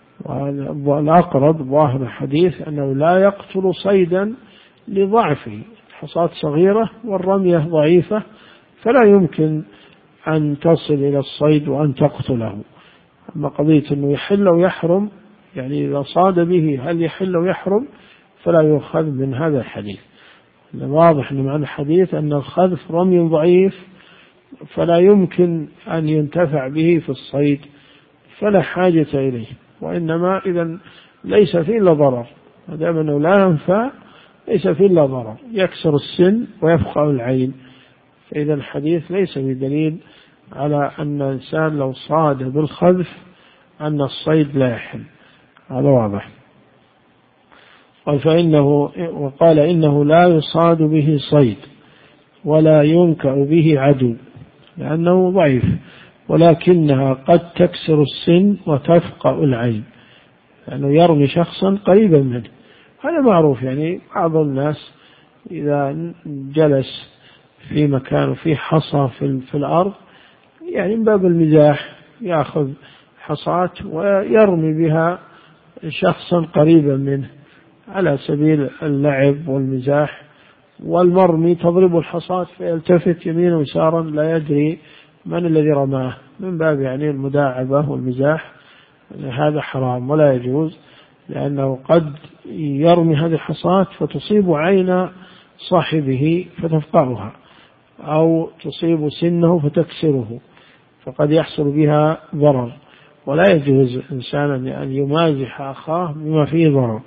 والأقرب ظاهر الحديث أنه لا يقتل صيدا لضعفه، حصاة صغيرة والرمية ضعيفة فلا يمكن أن تصل إلى الصيد وأن تقتله. أما قضية أنه يحل ويحرم، يعني إذا صاد به هل يحل ويحرم، فلا يؤخذ من هذا الحديث. واضح من معنى الحديث أن الخذف رمي ضعيف فلا يمكن أن ينتفع به في الصيد فلا حاجة إليه، وإنما إذا ليس فيه إلا ضرر، ما دام أنه لا ينفع ليس فيه إلا ضرر، يكسر السن ويفقع العين، فإذا الحديث ليس بدليل على أن الإنسان لو صاد بالخذف أن الصيد لا يحل. هذا واضح. قال فإنه وقال إنه لا يصاد به صيد ولا ينكأ به عدو لأنه ضعيف، ولكنها قد تكسر السن وتفقأ العين، لأنه يعني يرمي شخصا قريبا منه. هذا معروف، يعني بعض الناس إذا جلس في مكان فيه حصى في الأرض يعني من باب المزاح يأخذ حصات ويرمي بها شخصا قريبا منه على سبيل اللعب والمزاح، والمرمي تضرب الحصات فيلتفت يمينا ويسارا لا يدري من الذي رماه، من باب يعني المداعبة والمزاح. هذا حرام ولا يجوز، لأنه قد يرمي هذه الحصات فتصيب عين صاحبه فتفقعها، أو تصيب سنه فتكسره، فقد يحصل بها ضرر، ولا يجوز إنسانا أن يمازح أخاه بما فيه ضرر.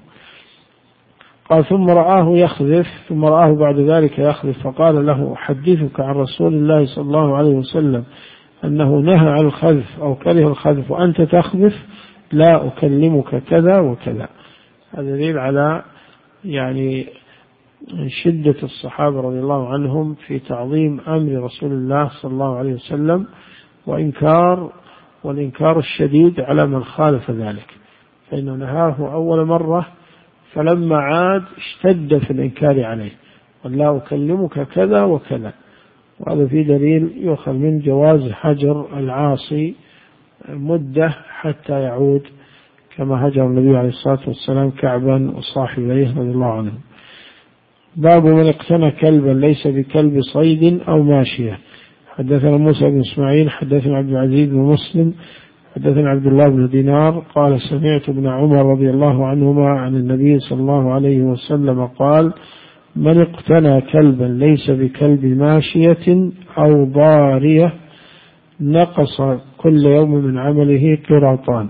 قال ثم رآه يخذف ثم رآه بعد ذلك يخذف فقال له أحدثك عن رسول الله صلى الله عليه وسلم أنه نهى عن الخذف أو كره الخذف وأنت تخذف؟ لا أكلمك كذا وكذا. هذا دليل على يعني شدة الصحابة رضي الله عنهم في تعظيم أمر رسول الله صلى الله عليه وسلم، وإنكار والإنكار الشديد على من خالف ذلك، فإنه نهاه أول مرة فلما عاد اشتد في الإنكار عليه، ولا أكلمك كذا وكذا. وهذا في دليل يؤخذ من جواز حجر العاصي مدة حتى يعود، كما هجر النبي عليه الصلاة والسلام كعبا وصاحبيه رضي الله عنهم. باب من اقتنى كلبا ليس بكلب صيد أو ماشية. حدثنا موسى بن إسماعيل حدثنا عبد العزيز بن مسلم حدثنا عبد الله بن دينار قال سمعت ابن عمر رضي الله عنهما عن النبي صلى الله عليه وسلم قال من اقتنى كلبا ليس بكلب ماشية أو ضارية نقص كل يوم من عمله قراطان.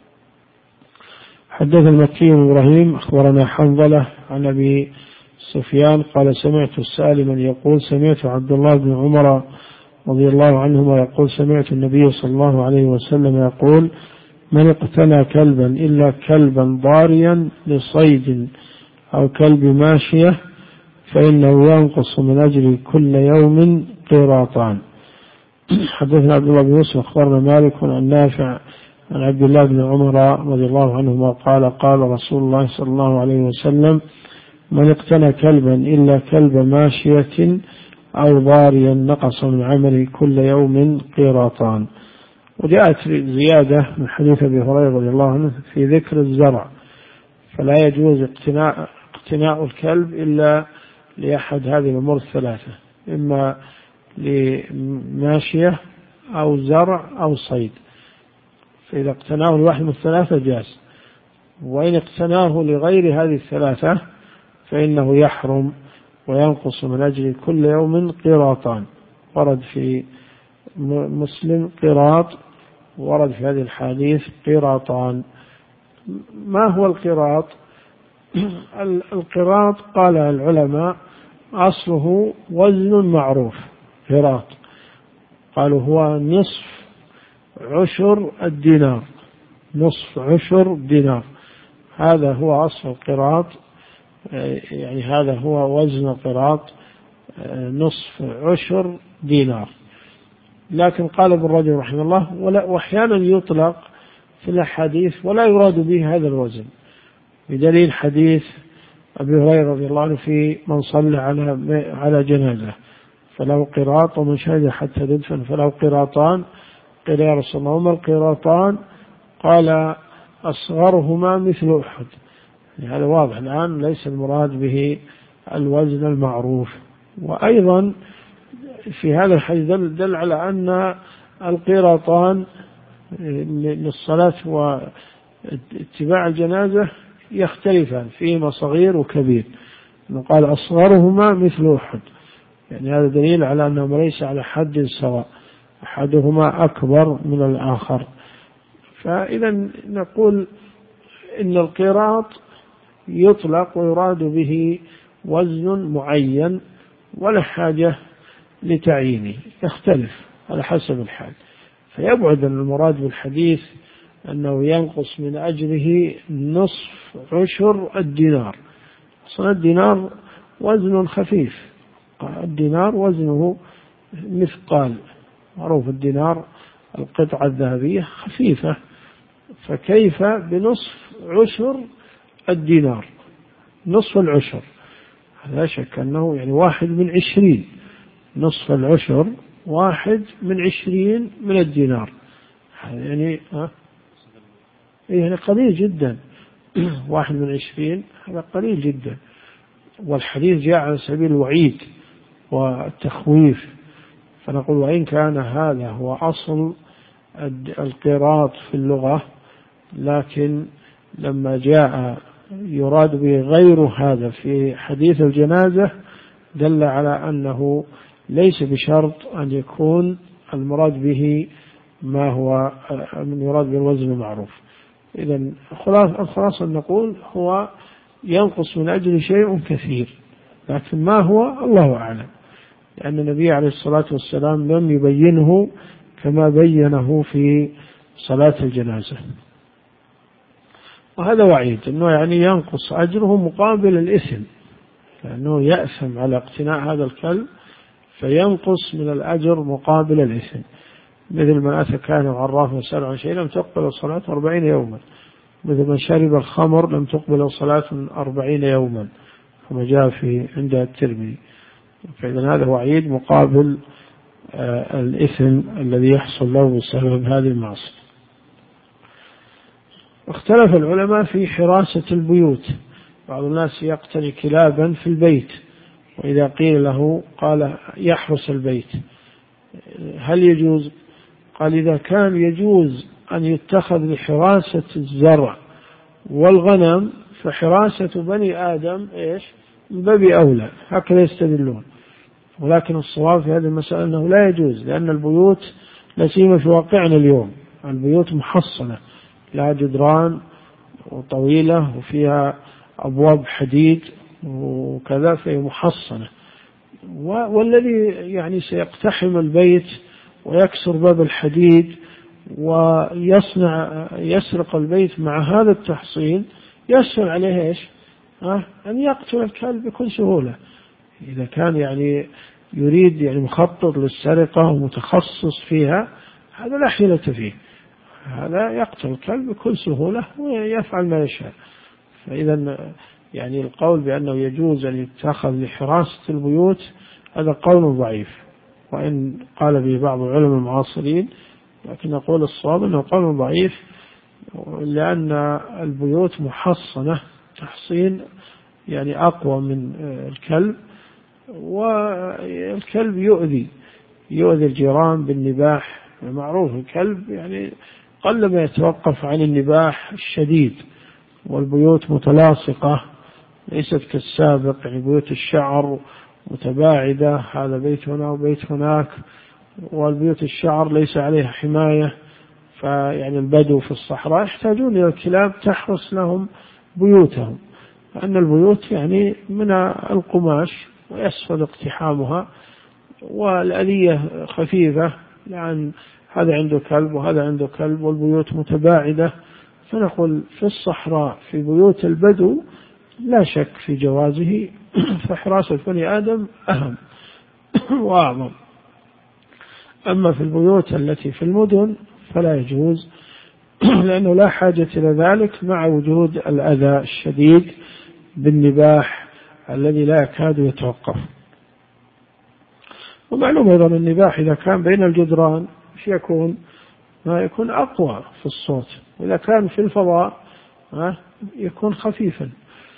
حدث المكي بن إبراهيم أخبرنا حنظلة عن أبي سفيان قال سمعت سالما يقول سمعت عبد الله بن عمر رضي الله عنهما يقول سمعت النبي صلى الله عليه وسلم يقول من اقتنى كلبا إلا كلبا ضاريا لصيد أو كلب ماشية فإنه ينقص من أجل كل يوم قراطان. حدثنا عبد الله بن يوسف أخبرنا مالك عن نافع عن عبد الله بن عمر رضي الله عنهما قال قال رسول الله صلى الله عليه وسلم من اقتنى كلبا إلا كلب ماشية أو ضاريا نقص من عمله كل يوم قيراطان. وجاءت زيادة من حديث أبي هريرة رضي الله عنه في ذكر الزرع، فلا يجوز اقتناء, اقتناء الكلب إلا لأحد هذه الأمور الثلاثة، إما لماشية أو زرع أو صيد، فإذا اقتناه الواحد من الثلاثة جاز، وإن اقتناه لغير هذه الثلاثة فإنه يحرم وينقص من أجل كل يوم قراطان. ورد في مسلم قراط، ورد في هذه الحديث قراطان. ما هو القراط؟ القراط قال العلماء أصله وزن معروف قراط، قالوا هو نصف عشر الدينار، نصف عشر دينار، هذا هو أصل القراط، يعني هذا هو وزن القراط نصف عشر دينار. لكن قال ابن رجب رحمه الله وأحيانا يطلق في الحديث ولا يراد به هذا الوزن، بدليل حديث أبي هريرة رضي الله عنه في من صلى على على جنازة فله قراط ومن شهد حتى تدفن فله قراطان. قيل يا رسول الله وما القراطان؟ قال أصغرهما مثل أحد. يعني هذا واضح الآن ليس المراد به الوزن المعروف. وأيضا في هذا الحديث دل على أن القراطان للصلاة واتباع الجنازة يختلفان فيهما صغير وكبير، قال أصغرهما مثل أحد، يعني هذا دليل على أنهم ليس على حد سواء، أحدهما أكبر من الآخر. فإذا نقول إن القراط يطلق ويراد به وزن معين ولا حاجة لتعيينه، يختلف على حسب الحال. فيبعد المراد بالحديث أنه ينقص من أجره نصف عشر الدينار. أصلا الدينار وزن خفيف، الدينار وزنه مثقال، معروف الدينار القطعة الذهبية خفيفة، فكيف بنصف عشر الدينار؟ نصف العشر لا شك أنه يعني واحد من عشرين، نصف العشر واحد من عشرين من الدينار، يعني ها يعني قليل جدا. واحد من عشرين هذا قليل جدا. والحديث جاء على سبيل الوعيد والتخويف، فنقول وإن كان هذا هو أصل القراط في اللغة، لكن لما جاء يراد به غير هذا في حديث الجنازة دل على أنه ليس بشرط أن يكون المراد به ما هو من يراد بالوزن المعروف. إذن الخلاصة نقول هو ينقص من أجل شيء كثير، لكن ما هو الله أعلم، لأن النبي عليه الصلاة والسلام لم يبينه كما بينه في صلاة الجنازة. وهذا وعيد أنه يعني ينقص أجره مقابل الإثم، لأنه يأثم على اقتناء هذا الكلب فينقص من الأجر مقابل الإثم. مثل من أتى كان عراف وسأل عن شيء لم تقبل الصلاة أربعين يوما، مثل من شرب الخمر لم تقبل الصلاة أربعين يوما كما جاء في عند الترمذي. فإذا هذا وعيد مقابل آه الإثم الذي يحصل له بسبب هذه المعصية. اختلف العلماء في حراسة البيوت. بعض الناس يقتني كلابا في البيت، وإذا قيل له قال يحرس البيت، هل يجوز؟ قال إذا كان يجوز أن يتخذ لحراسة الزرع والغنم فحراسة بني آدم إيش من باب أولى، هكذا يستدلون. ولكن الصواب في هذه المسألة أنه لا يجوز، لأن البيوت لا سيما في واقعنا اليوم البيوت محصنة، لها جدران وطويلة وفيها أبواب حديد وكذا، فهي محصنة، والذي يعني سيقتحم البيت ويكسر باب الحديد ويصنع يسرق البيت مع هذا التحصين يسهل عليه إيش؟ أه؟ أن يقتل الكلب بكل سهولة. إذا كان يعني يريد يعني مخطط للسرقة ومتخصص فيها هذا لا حيلة فيه، هذا يقتل الكلب بكل سهولة ويفعل ما يشاء. فإذا يعني القول بأنه يجوز أن يتخذ لحراسة البيوت هذا قول ضعيف، وإن قال به بعض العلماء المعاصرين، لكن أقول الصواب أنه قول ضعيف، لأن البيوت محصنة تحصين يعني أقوى من الكلب، والكلب يؤذي يؤذي الجيران بالنباح. معروف الكلب يعني قل ما يتوقف عن النباح الشديد، والبيوت متلاصقة ليست كالسابق، يعني بيوت الشعر متباعدة، هذا بيت هنا وبيت هناك، والبيوت الشعر ليس عليها حماية، فيعني البدو في الصحراء يحتاجون إلى الكلاب تحرس لهم بيوتهم، لأن البيوت يعني من القماش ويسهل اقتحامها، والآلية خفيفة، لأن هذا عنده كلب وهذا عنده كلب والبيوت متباعدة. فنقول في الصحراء في بيوت البدو لا شك في جوازه، فحراسة بني آدم أهم وأعظم. أما في البيوت التي في المدن فلا يجوز، لأنه لا حاجة إلى ذلك مع وجود الأذى الشديد بالنباح الذي لا يكاد يتوقف. ومعلوم أيضا النباح إذا كان بين الجدران يكون ما يكون أقوى في الصوت، وإذا كان في الفضاء يكون خفيفا.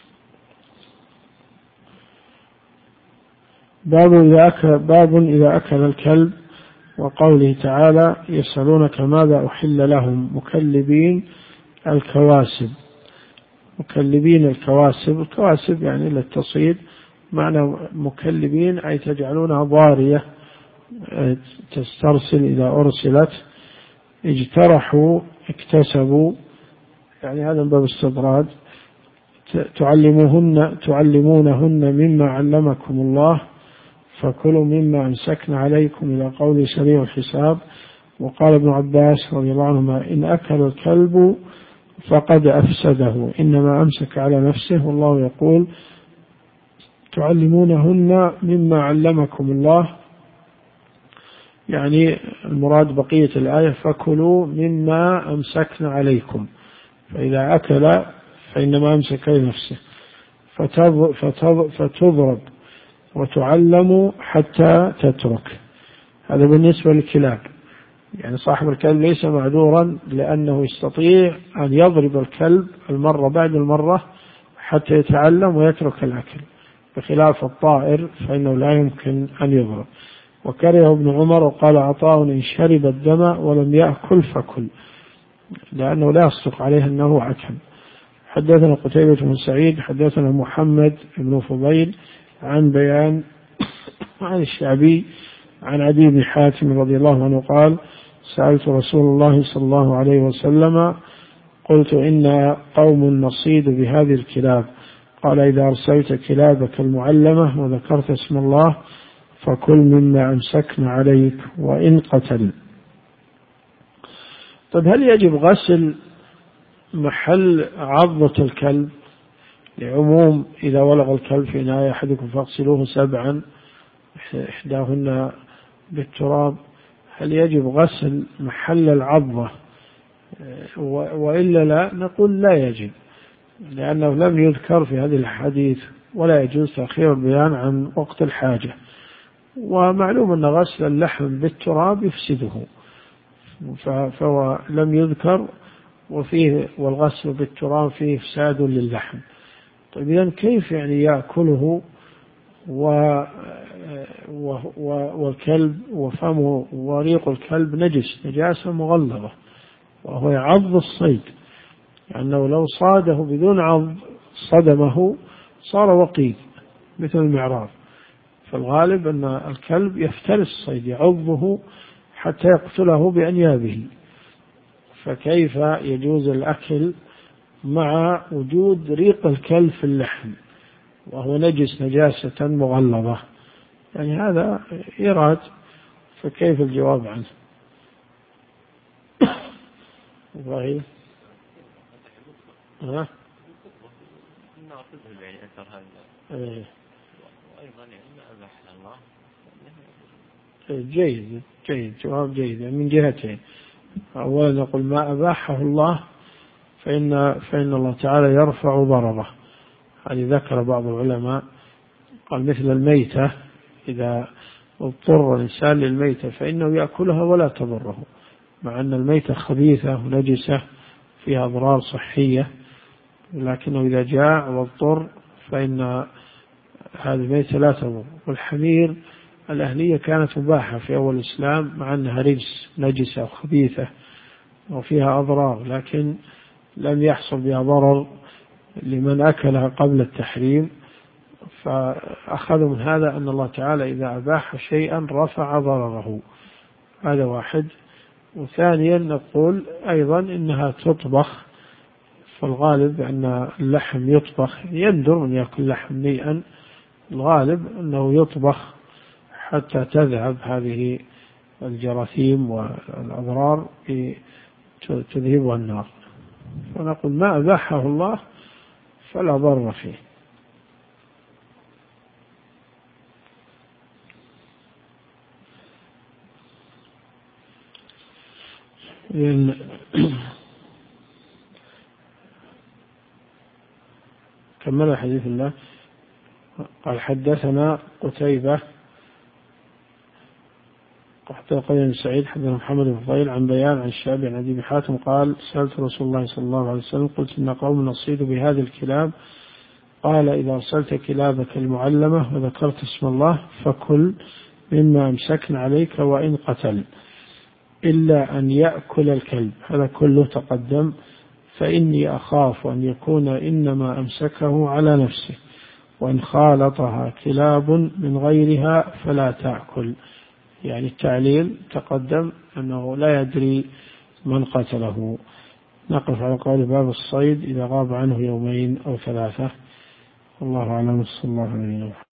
باب إذا أكل, باب إذا أكل الكلب، وقوله تعالى يسألونك ماذا أحل لهم مكلبين الكواسب. مكلبين الكواسب، الكواسب يعني للتصيد، معنى مكلبين أي تجعلونها ضارية تسترسل إذا أرسلت. اجترحوا اكتسبوا، يعني هذا باب استطراد. تعلموهن تعلمونهن مما علمكم الله فكلوا مما أمسكن عليكم إلى قول سريع الحساب. وقال ابن عباس رضي الله عنهما إن أكل الكلب فقد أفسده إنما أمسك على نفسه، والله يقول تعلمونهن مما علمكم الله، يعني المراد بقية الآية فكلوا مما أمسكن عليكم، فإذا أكل فإنما أمسك لنفسه، فتضرب وتعلم حتى تترك. هذا بالنسبة للكلاب، يعني صاحب الكلب ليس معذورا لأنه يستطيع أن يضرب الكلب المرة بعد المرة حتى يتعلم ويترك الأكل، بخلاف الطائر فإنه لا يمكن أن يضرب. وكره ابن عمر وقال عطاء إن شرب الدم ولم يأكل فكل، لأنه لا يصدق عليه أنه أكل. حدثنا قتيبة بن سعيد حدثنا محمد بن فضيل عن بيان عن الشعبي عن عدي بن حاتم رضي الله عنه قال سألت رسول الله صلى الله عليه وسلم قلت إن قوم نصيد بهذه الكلاب، قال إذا أرسلت كلابك المعلمة وذكرت اسم الله فكل مما أمسكن عليك وإن قتل. طيب هل يجب غسل محل عضة الكلب لعموم إذا ولغ الكلب في إناء أحدكم فاغسلوه سبعا إحداهن بالتراب؟ هل يجب غسل محل العضة وإلا لا؟ نقول لا يجب، لأنه لم يذكر في هذه الحديث ولا يجوز تأخير البيان عن وقت الحاجة، ومعلوم أن غسل اللحم بالتراب يفسده فهو لم يذكر، وفيه والغسل بالتراب فيه إفساد للحم. طيب إذن كيف يعني يأكله و والكلب وفمه وريق الكلب نجس نجاسة مغلظة وهو يعض الصيد، لأنه لو صاده بدون عض صدمه صار وقيد مثل المعراض، فالغالب أن الكلب يفترس الصيد يعضه حتى يقتله بأنيابه، فكيف يجوز الأكل مع وجود ريق الكلب في اللحم وهو نجس نجاسة مغلظة؟ يعني هذا إيراد، فكيف الجواب عنه؟ إبراهيم ها؟ جيد جيد جواب جيد من جهتين. أولا نقول ما أباحه الله فإن فإن الله تعالى يرفع ضرره، هذه ذكر بعض العلماء قال مثل الميتة إذا اضطر الإنسان للميتة فإنه يأكلها ولا تضره، مع أن الميتة خبيثة ونجسة فيها أضرار صحية، لكنه إذا جاع واضطر فإن هذه الميتة لا تضر. والحمير الأهلية كانت مباحة في أول الإسلام مع أنها رجس نجسة وخبيثة وفيها أضرار، لكن لم يحصل بها ضرر لمن أكلها قبل التحريم، فأخذوا من هذا أن الله تعالى إذا أباح شيئا رفع ضرره. هذا واحد. وثانيا نقول أيضا إنها تطبخ، فالغالب أن اللحم يطبخ، يندر من يأكل لحم نيئا، الغالب أنه يطبخ حتى تذهب هذه الجراثيم والأضرار تذهبها النار، فنقول ما أباحه الله فلا ضر فيه. كمل حديث الله قال حدثنا قتيبة قال بن سعيد حدثنا محمد بن فضيل عن بيان عن الشعبي عن عدي بن حاتم قال سألت رسول الله صلى الله عليه وسلم قلت إن قوم نصيد بهذه الكلاب، قال إذا أرسلت كلابك المعلمة وذكرت اسم الله فكل مما أمسكن عليك وإن قتل إلا أن يأكل الكلب، هذا كله تقدم، فإني أخاف أن يكون إنما أمسكه على نفسه، وإن خالطها كلاب من غيرها فلا تأكل. يعني التعليل تقدم أنه لا يدري من قتله. نقف على قول باب الصيد إذا غاب عنه يومين أو ثلاثة. الله أعلم. صلى الله عليه وسلم.